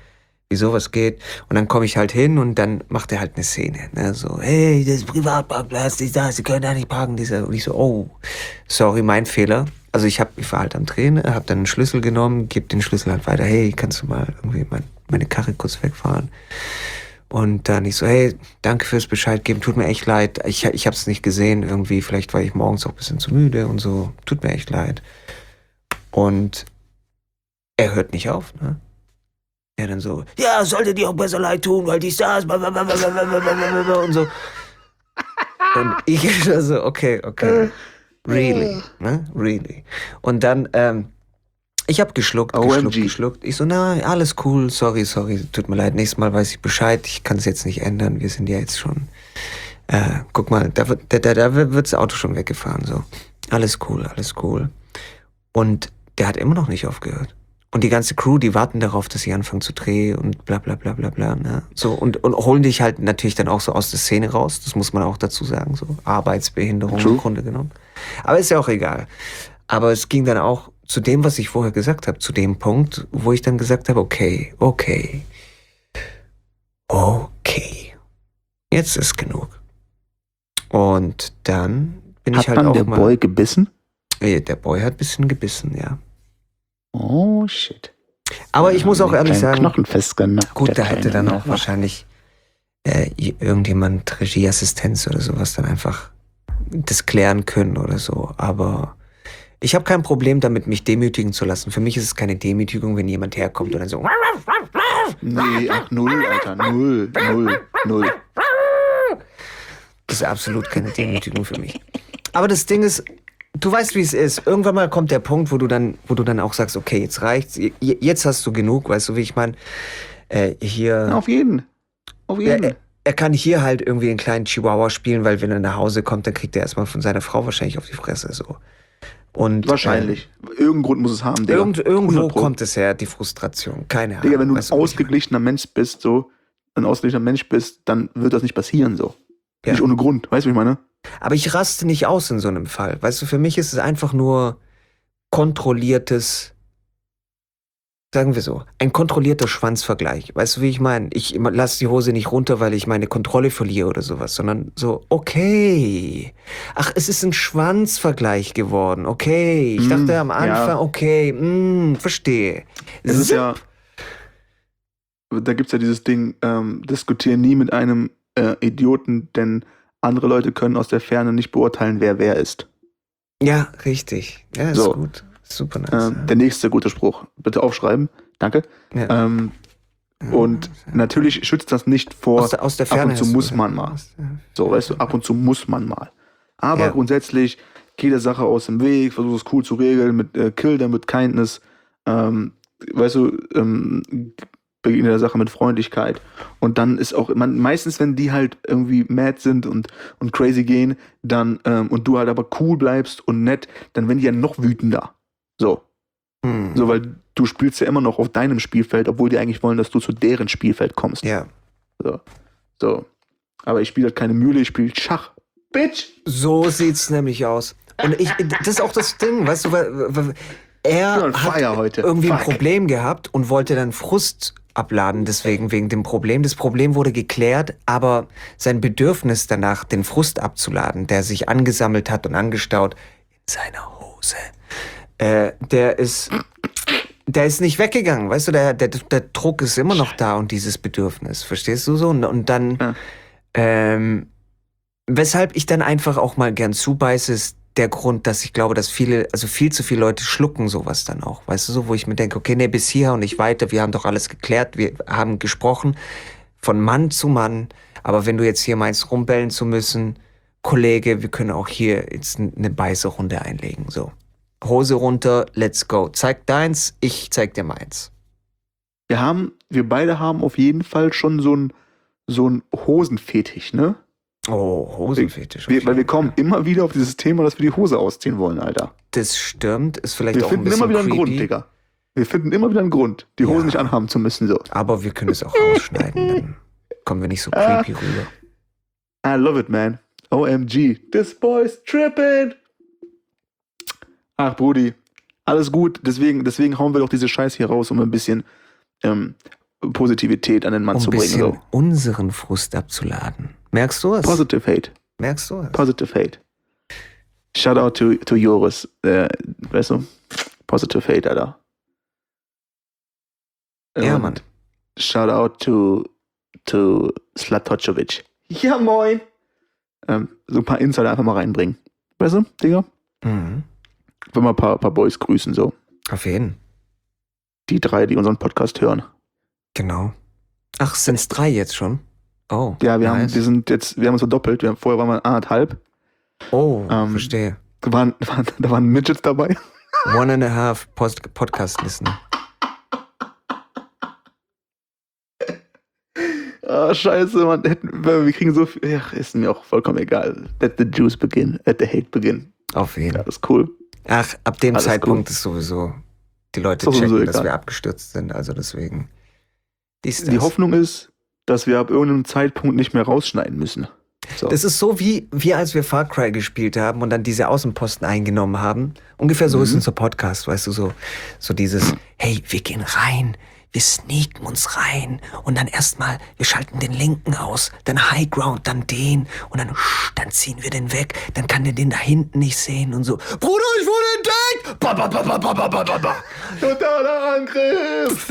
wieso, was geht? Und dann komme ich halt hin und dann macht er halt eine Szene, ne? So, hey, das ist Privatparkplatz, die da, Sie können da nicht parken, dieser. Und ich so, oh, sorry, mein Fehler. Also ich hab, ich war halt am Drehen, hab dann einen Schlüssel genommen, geb den Schlüssel halt weiter, hey, kannst du mal irgendwie mein, meine Karre kurz wegfahren? Und dann ich so, hey, danke fürs Bescheid geben, tut mir echt leid. Ich, ich hab's nicht gesehen irgendwie, vielleicht war ich morgens auch ein bisschen zu müde und so, tut mir echt leid. Und er hört nicht auf, ne? Er dann so, ja, sollte dir auch besser leid tun, weil die Stars, und so. Und ich so, okay, okay, really, ne, really. Und dann, ähm, ich hab geschluckt, O M G. geschluckt, geschluckt. Ich so, na, alles cool, sorry, sorry, tut mir leid, nächstes Mal weiß ich Bescheid, ich kann es jetzt nicht ändern, wir sind ja jetzt schon, äh, guck mal, da wird, da, da, da wird das Auto schon weggefahren, so. Alles cool, alles cool. Und der hat immer noch nicht aufgehört. Und die ganze Crew, die warten darauf, dass sie anfangen zu drehen und bla bla bla bla bla. Ne? So, und, und holen dich halt natürlich dann auch so aus der Szene raus. Das muss man auch dazu sagen. So Arbeitsbehinderung True. im Grunde genommen. Aber ist ja auch egal. Aber es ging dann auch zu dem, was ich vorher gesagt habe, zu dem Punkt, wo ich dann gesagt habe, okay, okay, okay, jetzt ist genug. Und dann bin Hat ich halt man auch der mal... Boy gebissen? Äh, Der Boy hat ein bisschen gebissen, ja. Oh, shit. Aber ich muss auch Den ehrlich kleinen sagen... Knochen festgenagt. Gut, der da hätte kleine dann auch Neffe. wahrscheinlich äh, irgendjemand Regieassistenz oder sowas dann einfach das klären können oder so. Aber ich habe kein Problem damit, mich demütigen zu lassen. Für mich ist es keine Demütigung, wenn jemand herkommt und dann so... Nee, ach, null, Alter. Null, null, null. Das ist absolut keine Demütigung für mich. Aber das Ding ist, du weißt, wie es ist. Irgendwann mal kommt der Punkt, wo du dann, wo du dann auch sagst, okay, jetzt reicht's. J- Jetzt hast du genug, weißt du, wie ich meine? Äh, hier... Na, auf jeden. Auf Ja, jeden. er, er kann hier halt irgendwie einen kleinen Chihuahua spielen, weil wenn er nach Hause kommt, dann kriegt er erstmal von seiner Frau wahrscheinlich auf die Fresse so. Und Wahrscheinlich. Irgendeinen Grund muss es haben, Äh, Digga. irgend, irgendwo hundert Pro. kommt es her, die Frustration. Keine Ahnung. Digga, wenn du ein Weißt du, was ich ausgeglichener Mensch bist, so, ein ausgeglichener Mensch bist, dann wird das nicht passieren, so. Ja. Nicht ohne Grund. Weißt du, wie ich meine? meine? Aber ich raste nicht aus in so einem Fall. Weißt du, für mich ist es einfach nur kontrolliertes, sagen wir so, ein kontrollierter Schwanzvergleich. Weißt du, wie ich meine? Ich lasse die Hose nicht runter, weil ich meine Kontrolle verliere oder sowas, sondern so, okay. Ach, es ist ein Schwanzvergleich geworden. Okay. Ich Mm, dachte am Anfang, ja. okay, mm, verstehe. Es ist ja, da gibt's ja dieses Ding, ähm, diskutiere nie mit einem äh, Idioten, denn andere Leute können aus der Ferne nicht beurteilen, wer wer ist. Ja, richtig. Ja, ist So. gut. Super nice. Ähm, der nächste gute Spruch. Bitte aufschreiben. Danke. ja. Ähm, und natürlich schützt das nicht vor, aus, der, aus der ab Ferne und zu hast du muss gesagt. man mal. Aus der- So, weißt du, ab und zu muss man mal. Aber Ja. grundsätzlich, geh der Sache aus dem Weg, versuch es cool zu regeln, mit äh, Kill them with kindness, ähm, weißt du, ähm, begegne der Sache mit Freundlichkeit. Und dann ist auch, man, meistens, wenn die halt irgendwie mad sind und, und crazy gehen, dann, ähm, und du halt aber cool bleibst und nett, dann werden die ja noch wütender. So. Hm. So, weil du spielst ja immer noch auf deinem Spielfeld, obwohl die eigentlich wollen, dass du zu deren Spielfeld kommst. Ja. So. So. Aber ich spiele halt keine Mühle, ich spiele Schach. Bitch! So sieht's nämlich aus. Und ich, das ist auch das Ding, weißt du, weil, weil er Ich bin on fire hat heute. irgendwie ein Fuck. Problem gehabt und wollte dann Frust abladen deswegen, wegen dem Problem. Das Problem wurde geklärt, aber sein Bedürfnis danach, den Frust abzuladen, der sich angesammelt hat und angestaut in seiner Hose, äh, der ist, der ist nicht weggegangen, weißt du, der, der, der Druck ist immer noch da und dieses Bedürfnis, verstehst du so? Und, und dann, Ja. ähm, weshalb ich dann einfach auch mal gern zubeiße, ist der Grund, dass ich glaube, dass viele, also viel zu viele Leute schlucken sowas dann auch. Weißt du so, wo ich mir denke, okay, nee, bis hier und nicht weiter, wir haben doch alles geklärt, wir haben gesprochen von Mann zu Mann, aber wenn du jetzt hier meinst, rumbellen zu müssen, Kollege, wir können auch hier jetzt eine Beißerunde einlegen, so. Hose runter, let's go. Zeig deins, ich zeig dir meins. Wir haben, wir beide haben auf jeden Fall schon so ein so ein Hosenfetisch, ne? Oh, Hosenfetisch. Wir, weil wir kommen immer wieder auf dieses Thema, dass wir die Hose ausziehen wollen, Alter. Das stimmt, ist vielleicht Wir auch ein finden bisschen immer wieder einen creepy, Grund, Digga. Wir finden immer wieder einen Grund, die Hosen Ja. nicht anhaben zu müssen, so. aber wir können es auch rausschneiden, dann kommen wir nicht so Ah. creepy rüber. I love it, man. O M G. This boy's tripping. Ach, Brudi. Alles gut. Deswegen, deswegen hauen wir doch diese Scheiß hier raus, um ein bisschen ähm, Positivität an den Mann um zu ein bringen. bisschen So. unseren Frust abzuladen. Merkst du es? Positive Hate. Merkst du es? Positive Hate. Shout out to, to Joris. Äh, weißt du? Positive Hate, Alter. Ja, Und Mann. Shout out to, to Slatocevic. Ja, moin. Ähm, so ein paar Insider einfach mal reinbringen. Weißt du, Digga? Mhm. Wenn wir ein paar, paar Boys grüßen, so. Auf jeden. Die drei, die unseren Podcast hören. Genau. Ach, sind es drei jetzt schon? Oh. Ja, wir, haben, nice. wir sind jetzt, wir haben uns verdoppelt. Wir haben, vorher waren wir anderthalb. Oh, ähm, verstehe. Da waren, waren, da waren Midgets dabei. One and a half Post Podcast-Listener. Ah, scheiße, man. Hätten, wir kriegen so viel. Ja, ist mir auch vollkommen egal. Let the juice begin. Let the hate begin. Auf jeden. Ja, das ist cool. Ach, ab dem Alles Zeitpunkt ist sowieso, die Leute Ist doch checken, sowieso dass egal. wir abgestürzt sind. Also deswegen. Dies, das. Die Hoffnung ist, dass wir ab irgendeinem Zeitpunkt nicht mehr rausschneiden müssen. So. Das ist so wie wir, als wir Far Cry gespielt haben und dann diese Außenposten eingenommen haben. Ungefähr so Mhm. ist unser Podcast, weißt du, so, so dieses, hey, wir gehen rein, wir sneaken uns rein und dann erstmal, wir schalten den linken aus, dann High Ground, dann den und dann, sch, dann ziehen wir den weg, dann kann der den da hinten nicht sehen und so. Bruder, ich wurde entdeckt! Ba, ba, ba, ba, ba, ba, ba, ba, ba. Totaler Angriff!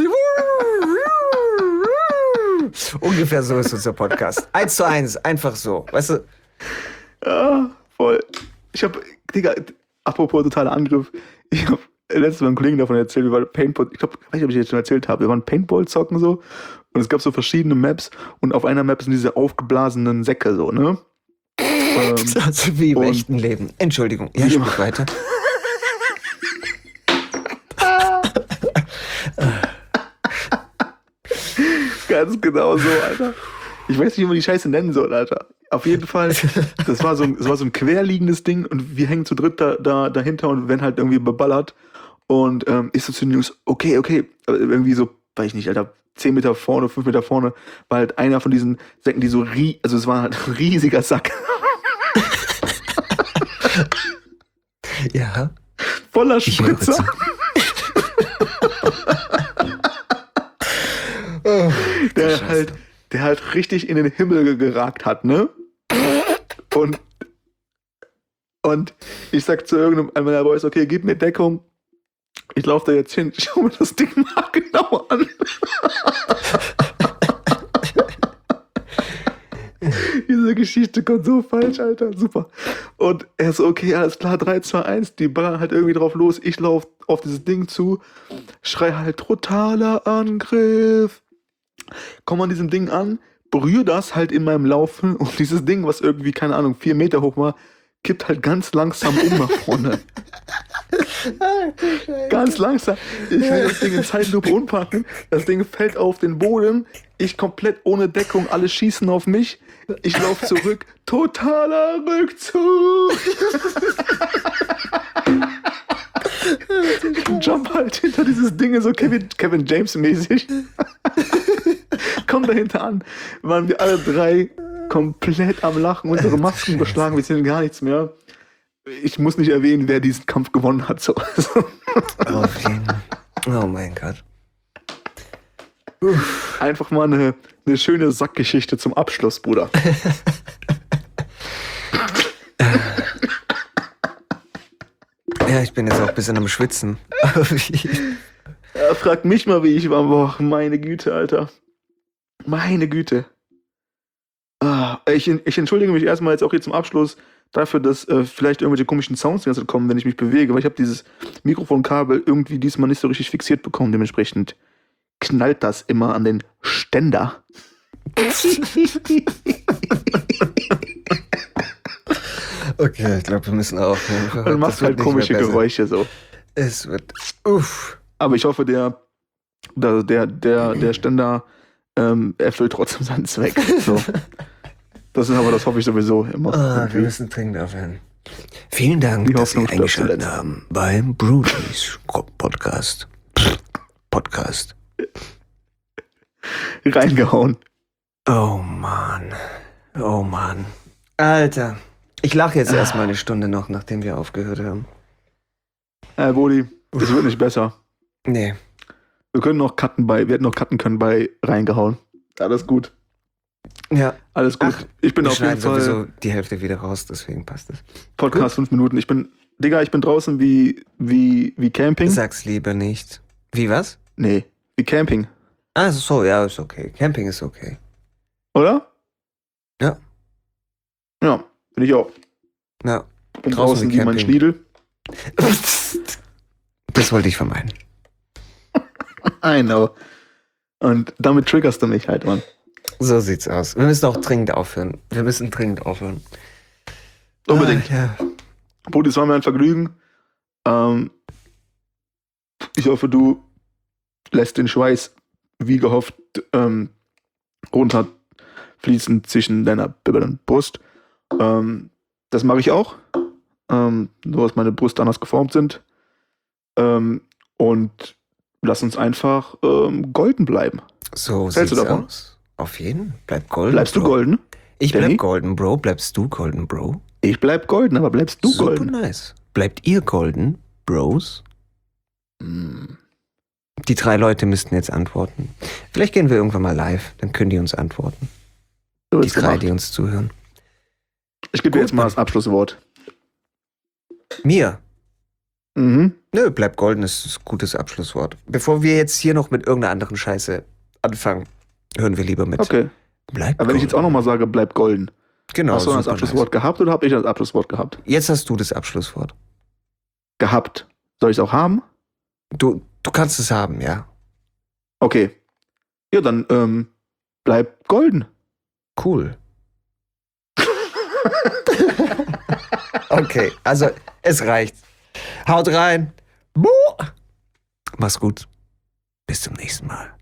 Ungefähr so ist unser Podcast. Eins zu eins, einfach so, weißt du? Ja, voll. Ich hab, Digga, apropos totaler Angriff, ich hab letztes Mal einem Kollegen davon erzählt, wir waren Paintball, ich glaube, ich weiß nicht, ob ich das schon erzählt habe, wir waren Paintball zocken so und es gab so verschiedene Maps und auf einer Map sind diese aufgeblasenen Säcke so, ne? ähm, Also wie im und- echten Leben. Entschuldigung, ja, Wie sprich immer. weiter. Ganz genau so, Alter. Ich weiß nicht, wie man die Scheiße nennen soll, Alter. Auf jeden Fall, das war so ein, das war so ein querliegendes Ding und wir hängen zu dritt da, da dahinter und werden halt irgendwie beballert. Und ähm, ich so zu den Jungs, okay, okay, aber irgendwie so, weiß ich nicht, Alter, zehn Meter vorne, fünf Meter vorne, war halt einer von diesen Säcken, die so rie, also es war halt ein riesiger Sack, Ja. voller Ich höre Spritzer. zu. Oh, der Scheiße. halt, der halt richtig in den Himmel ge- geragt hat, ne? Und, und ich sag zu irgendeinem meiner Boys, okay, gib mir Deckung. Ich laufe da jetzt hin, schau mir das Ding mal genau an. Diese Geschichte kommt so falsch, Alter. Super. Und er so, okay, alles klar, drei, zwei, eins. Die ballern halt irgendwie drauf los. Ich laufe auf dieses Ding zu, schrei halt totaler Angriff. Komm an diesem Ding an, berühre das halt in meinem Laufen und dieses Ding, was irgendwie, keine Ahnung, vier Meter hoch war, kippt halt ganz langsam um nach vorne. Ganz langsam. Ich will das Ding in Zeitlupe umpacken. Das Ding fällt auf den Boden. Ich komplett ohne Deckung. Alle schießen auf mich. Ich laufe zurück. Totaler Rückzug. Jump halt hinter dieses Ding, so Kevin, Kevin James mäßig. Komm dahinter an. Waren wir alle drei komplett am Lachen. Unsere Masken beschlagen. Wir sehen gar nichts mehr. Ich muss nicht erwähnen, wer diesen Kampf gewonnen hat. So. Auf jeden Fall. Oh mein Gott. Einfach mal eine, eine schöne Sackgeschichte zum Abschluss, Bruder. Ja, ich bin jetzt auch ein bisschen am Schwitzen. Ja, frag mich mal, wie ich war. Boah, meine Güte, Alter. Meine Güte. Ah, ich, ich entschuldige mich erstmal jetzt auch hier zum Abschluss dafür, dass äh, vielleicht irgendwelche komischen Sounds die ganze Zeit kommen, wenn ich mich bewege, weil ich habe dieses Mikrofonkabel irgendwie diesmal nicht so richtig fixiert bekommen. Dementsprechend knallt das immer an den Ständer. Okay, ich glaube, wir müssen aufhören. Und macht halt komische Geräusche so. Es wird. Uff. Aber ich hoffe, der, der, der, der, der Ständer ähm, erfüllt trotzdem seinen Zweck. So. Das ist aber, das hoffe ich sowieso immer. Ah, wir irgendwie. müssen dringend aufhören. Vielen Dank, Die dass Hoffnung Sie stirbt eingeschaltet zuletzt. haben beim Bruties Podcast. Podcast. Reingehauen. Oh Mann. Oh Mann. Alter. Ich lache jetzt erstmal eine Stunde noch, nachdem wir aufgehört haben. Äh, Bodi, es wird nicht besser. Nee. Wir können noch cutten bei, wir hätten noch cutten können bei reingehauen. Alles gut. Ja. Alles gut. Ach, ich bin wir auf jeden schneiden Fall sowieso die Hälfte wieder raus, deswegen passt es. Podcast fünf Minuten. Ich bin, Digga, ich bin draußen wie, wie, wie Camping. Sag's lieber nicht. Wie, was? Nee, wie Camping. Ah, so, ja, ist okay. Camping ist okay. Oder? Ja. Ja, bin ich auch. Ja. Bin Draußen draußen wie wie mein Camping. Schniedel. Das wollte ich vermeiden. I know. Und damit triggerst du mich halt, Mann. So sieht's aus. Wir müssen auch dringend aufhören. Wir müssen dringend aufhören. Unbedingt. Ah, ja. Brudi, es war mir ein Vergnügen. Ähm, ich hoffe, du lässt den Schweiß, wie gehofft, ähm, runterfließen zwischen deiner Bibel und Brust. Ähm, das mache ich auch. Ähm, nur, dass meine Brüste anders geformt sind. Ähm, und lass uns einfach ähm, golden bleiben. So Hältst du sieht's davon? aus. Auf jeden. Bleib golden. Bleibst du Bro. golden? Ich Danny? bleib golden, Bro. Bleibst du golden, Bro? Ich bleib golden, aber bleibst du Super golden? nice. Bleibt ihr golden, Bros? Hm. Die drei Leute müssten jetzt antworten. Vielleicht gehen wir irgendwann mal live, dann können die uns antworten. So Die wird's drei, gemacht. die uns zuhören. Ich gebe dir Gut, jetzt mal Mann. das Abschlusswort. Mir? Mhm. Nö, bleib golden ist ein gutes Abschlusswort. Bevor wir jetzt hier noch mit irgendeiner anderen Scheiße anfangen, hören wir lieber mit. Okay. Bleib Aber wenn ich jetzt auch nochmal sage, bleib golden. Genau, Hast du das super Abschlusswort gehabt oder habe ich das Abschlusswort gehabt? nice. Jetzt hast du das Abschlusswort. Gehabt. Soll ich es auch haben? Du, du kannst es haben, ja. Okay. Ja, dann ähm, bleib golden. Cool. Okay, also es reicht. Haut rein. Mach's gut. Bis zum nächsten Mal.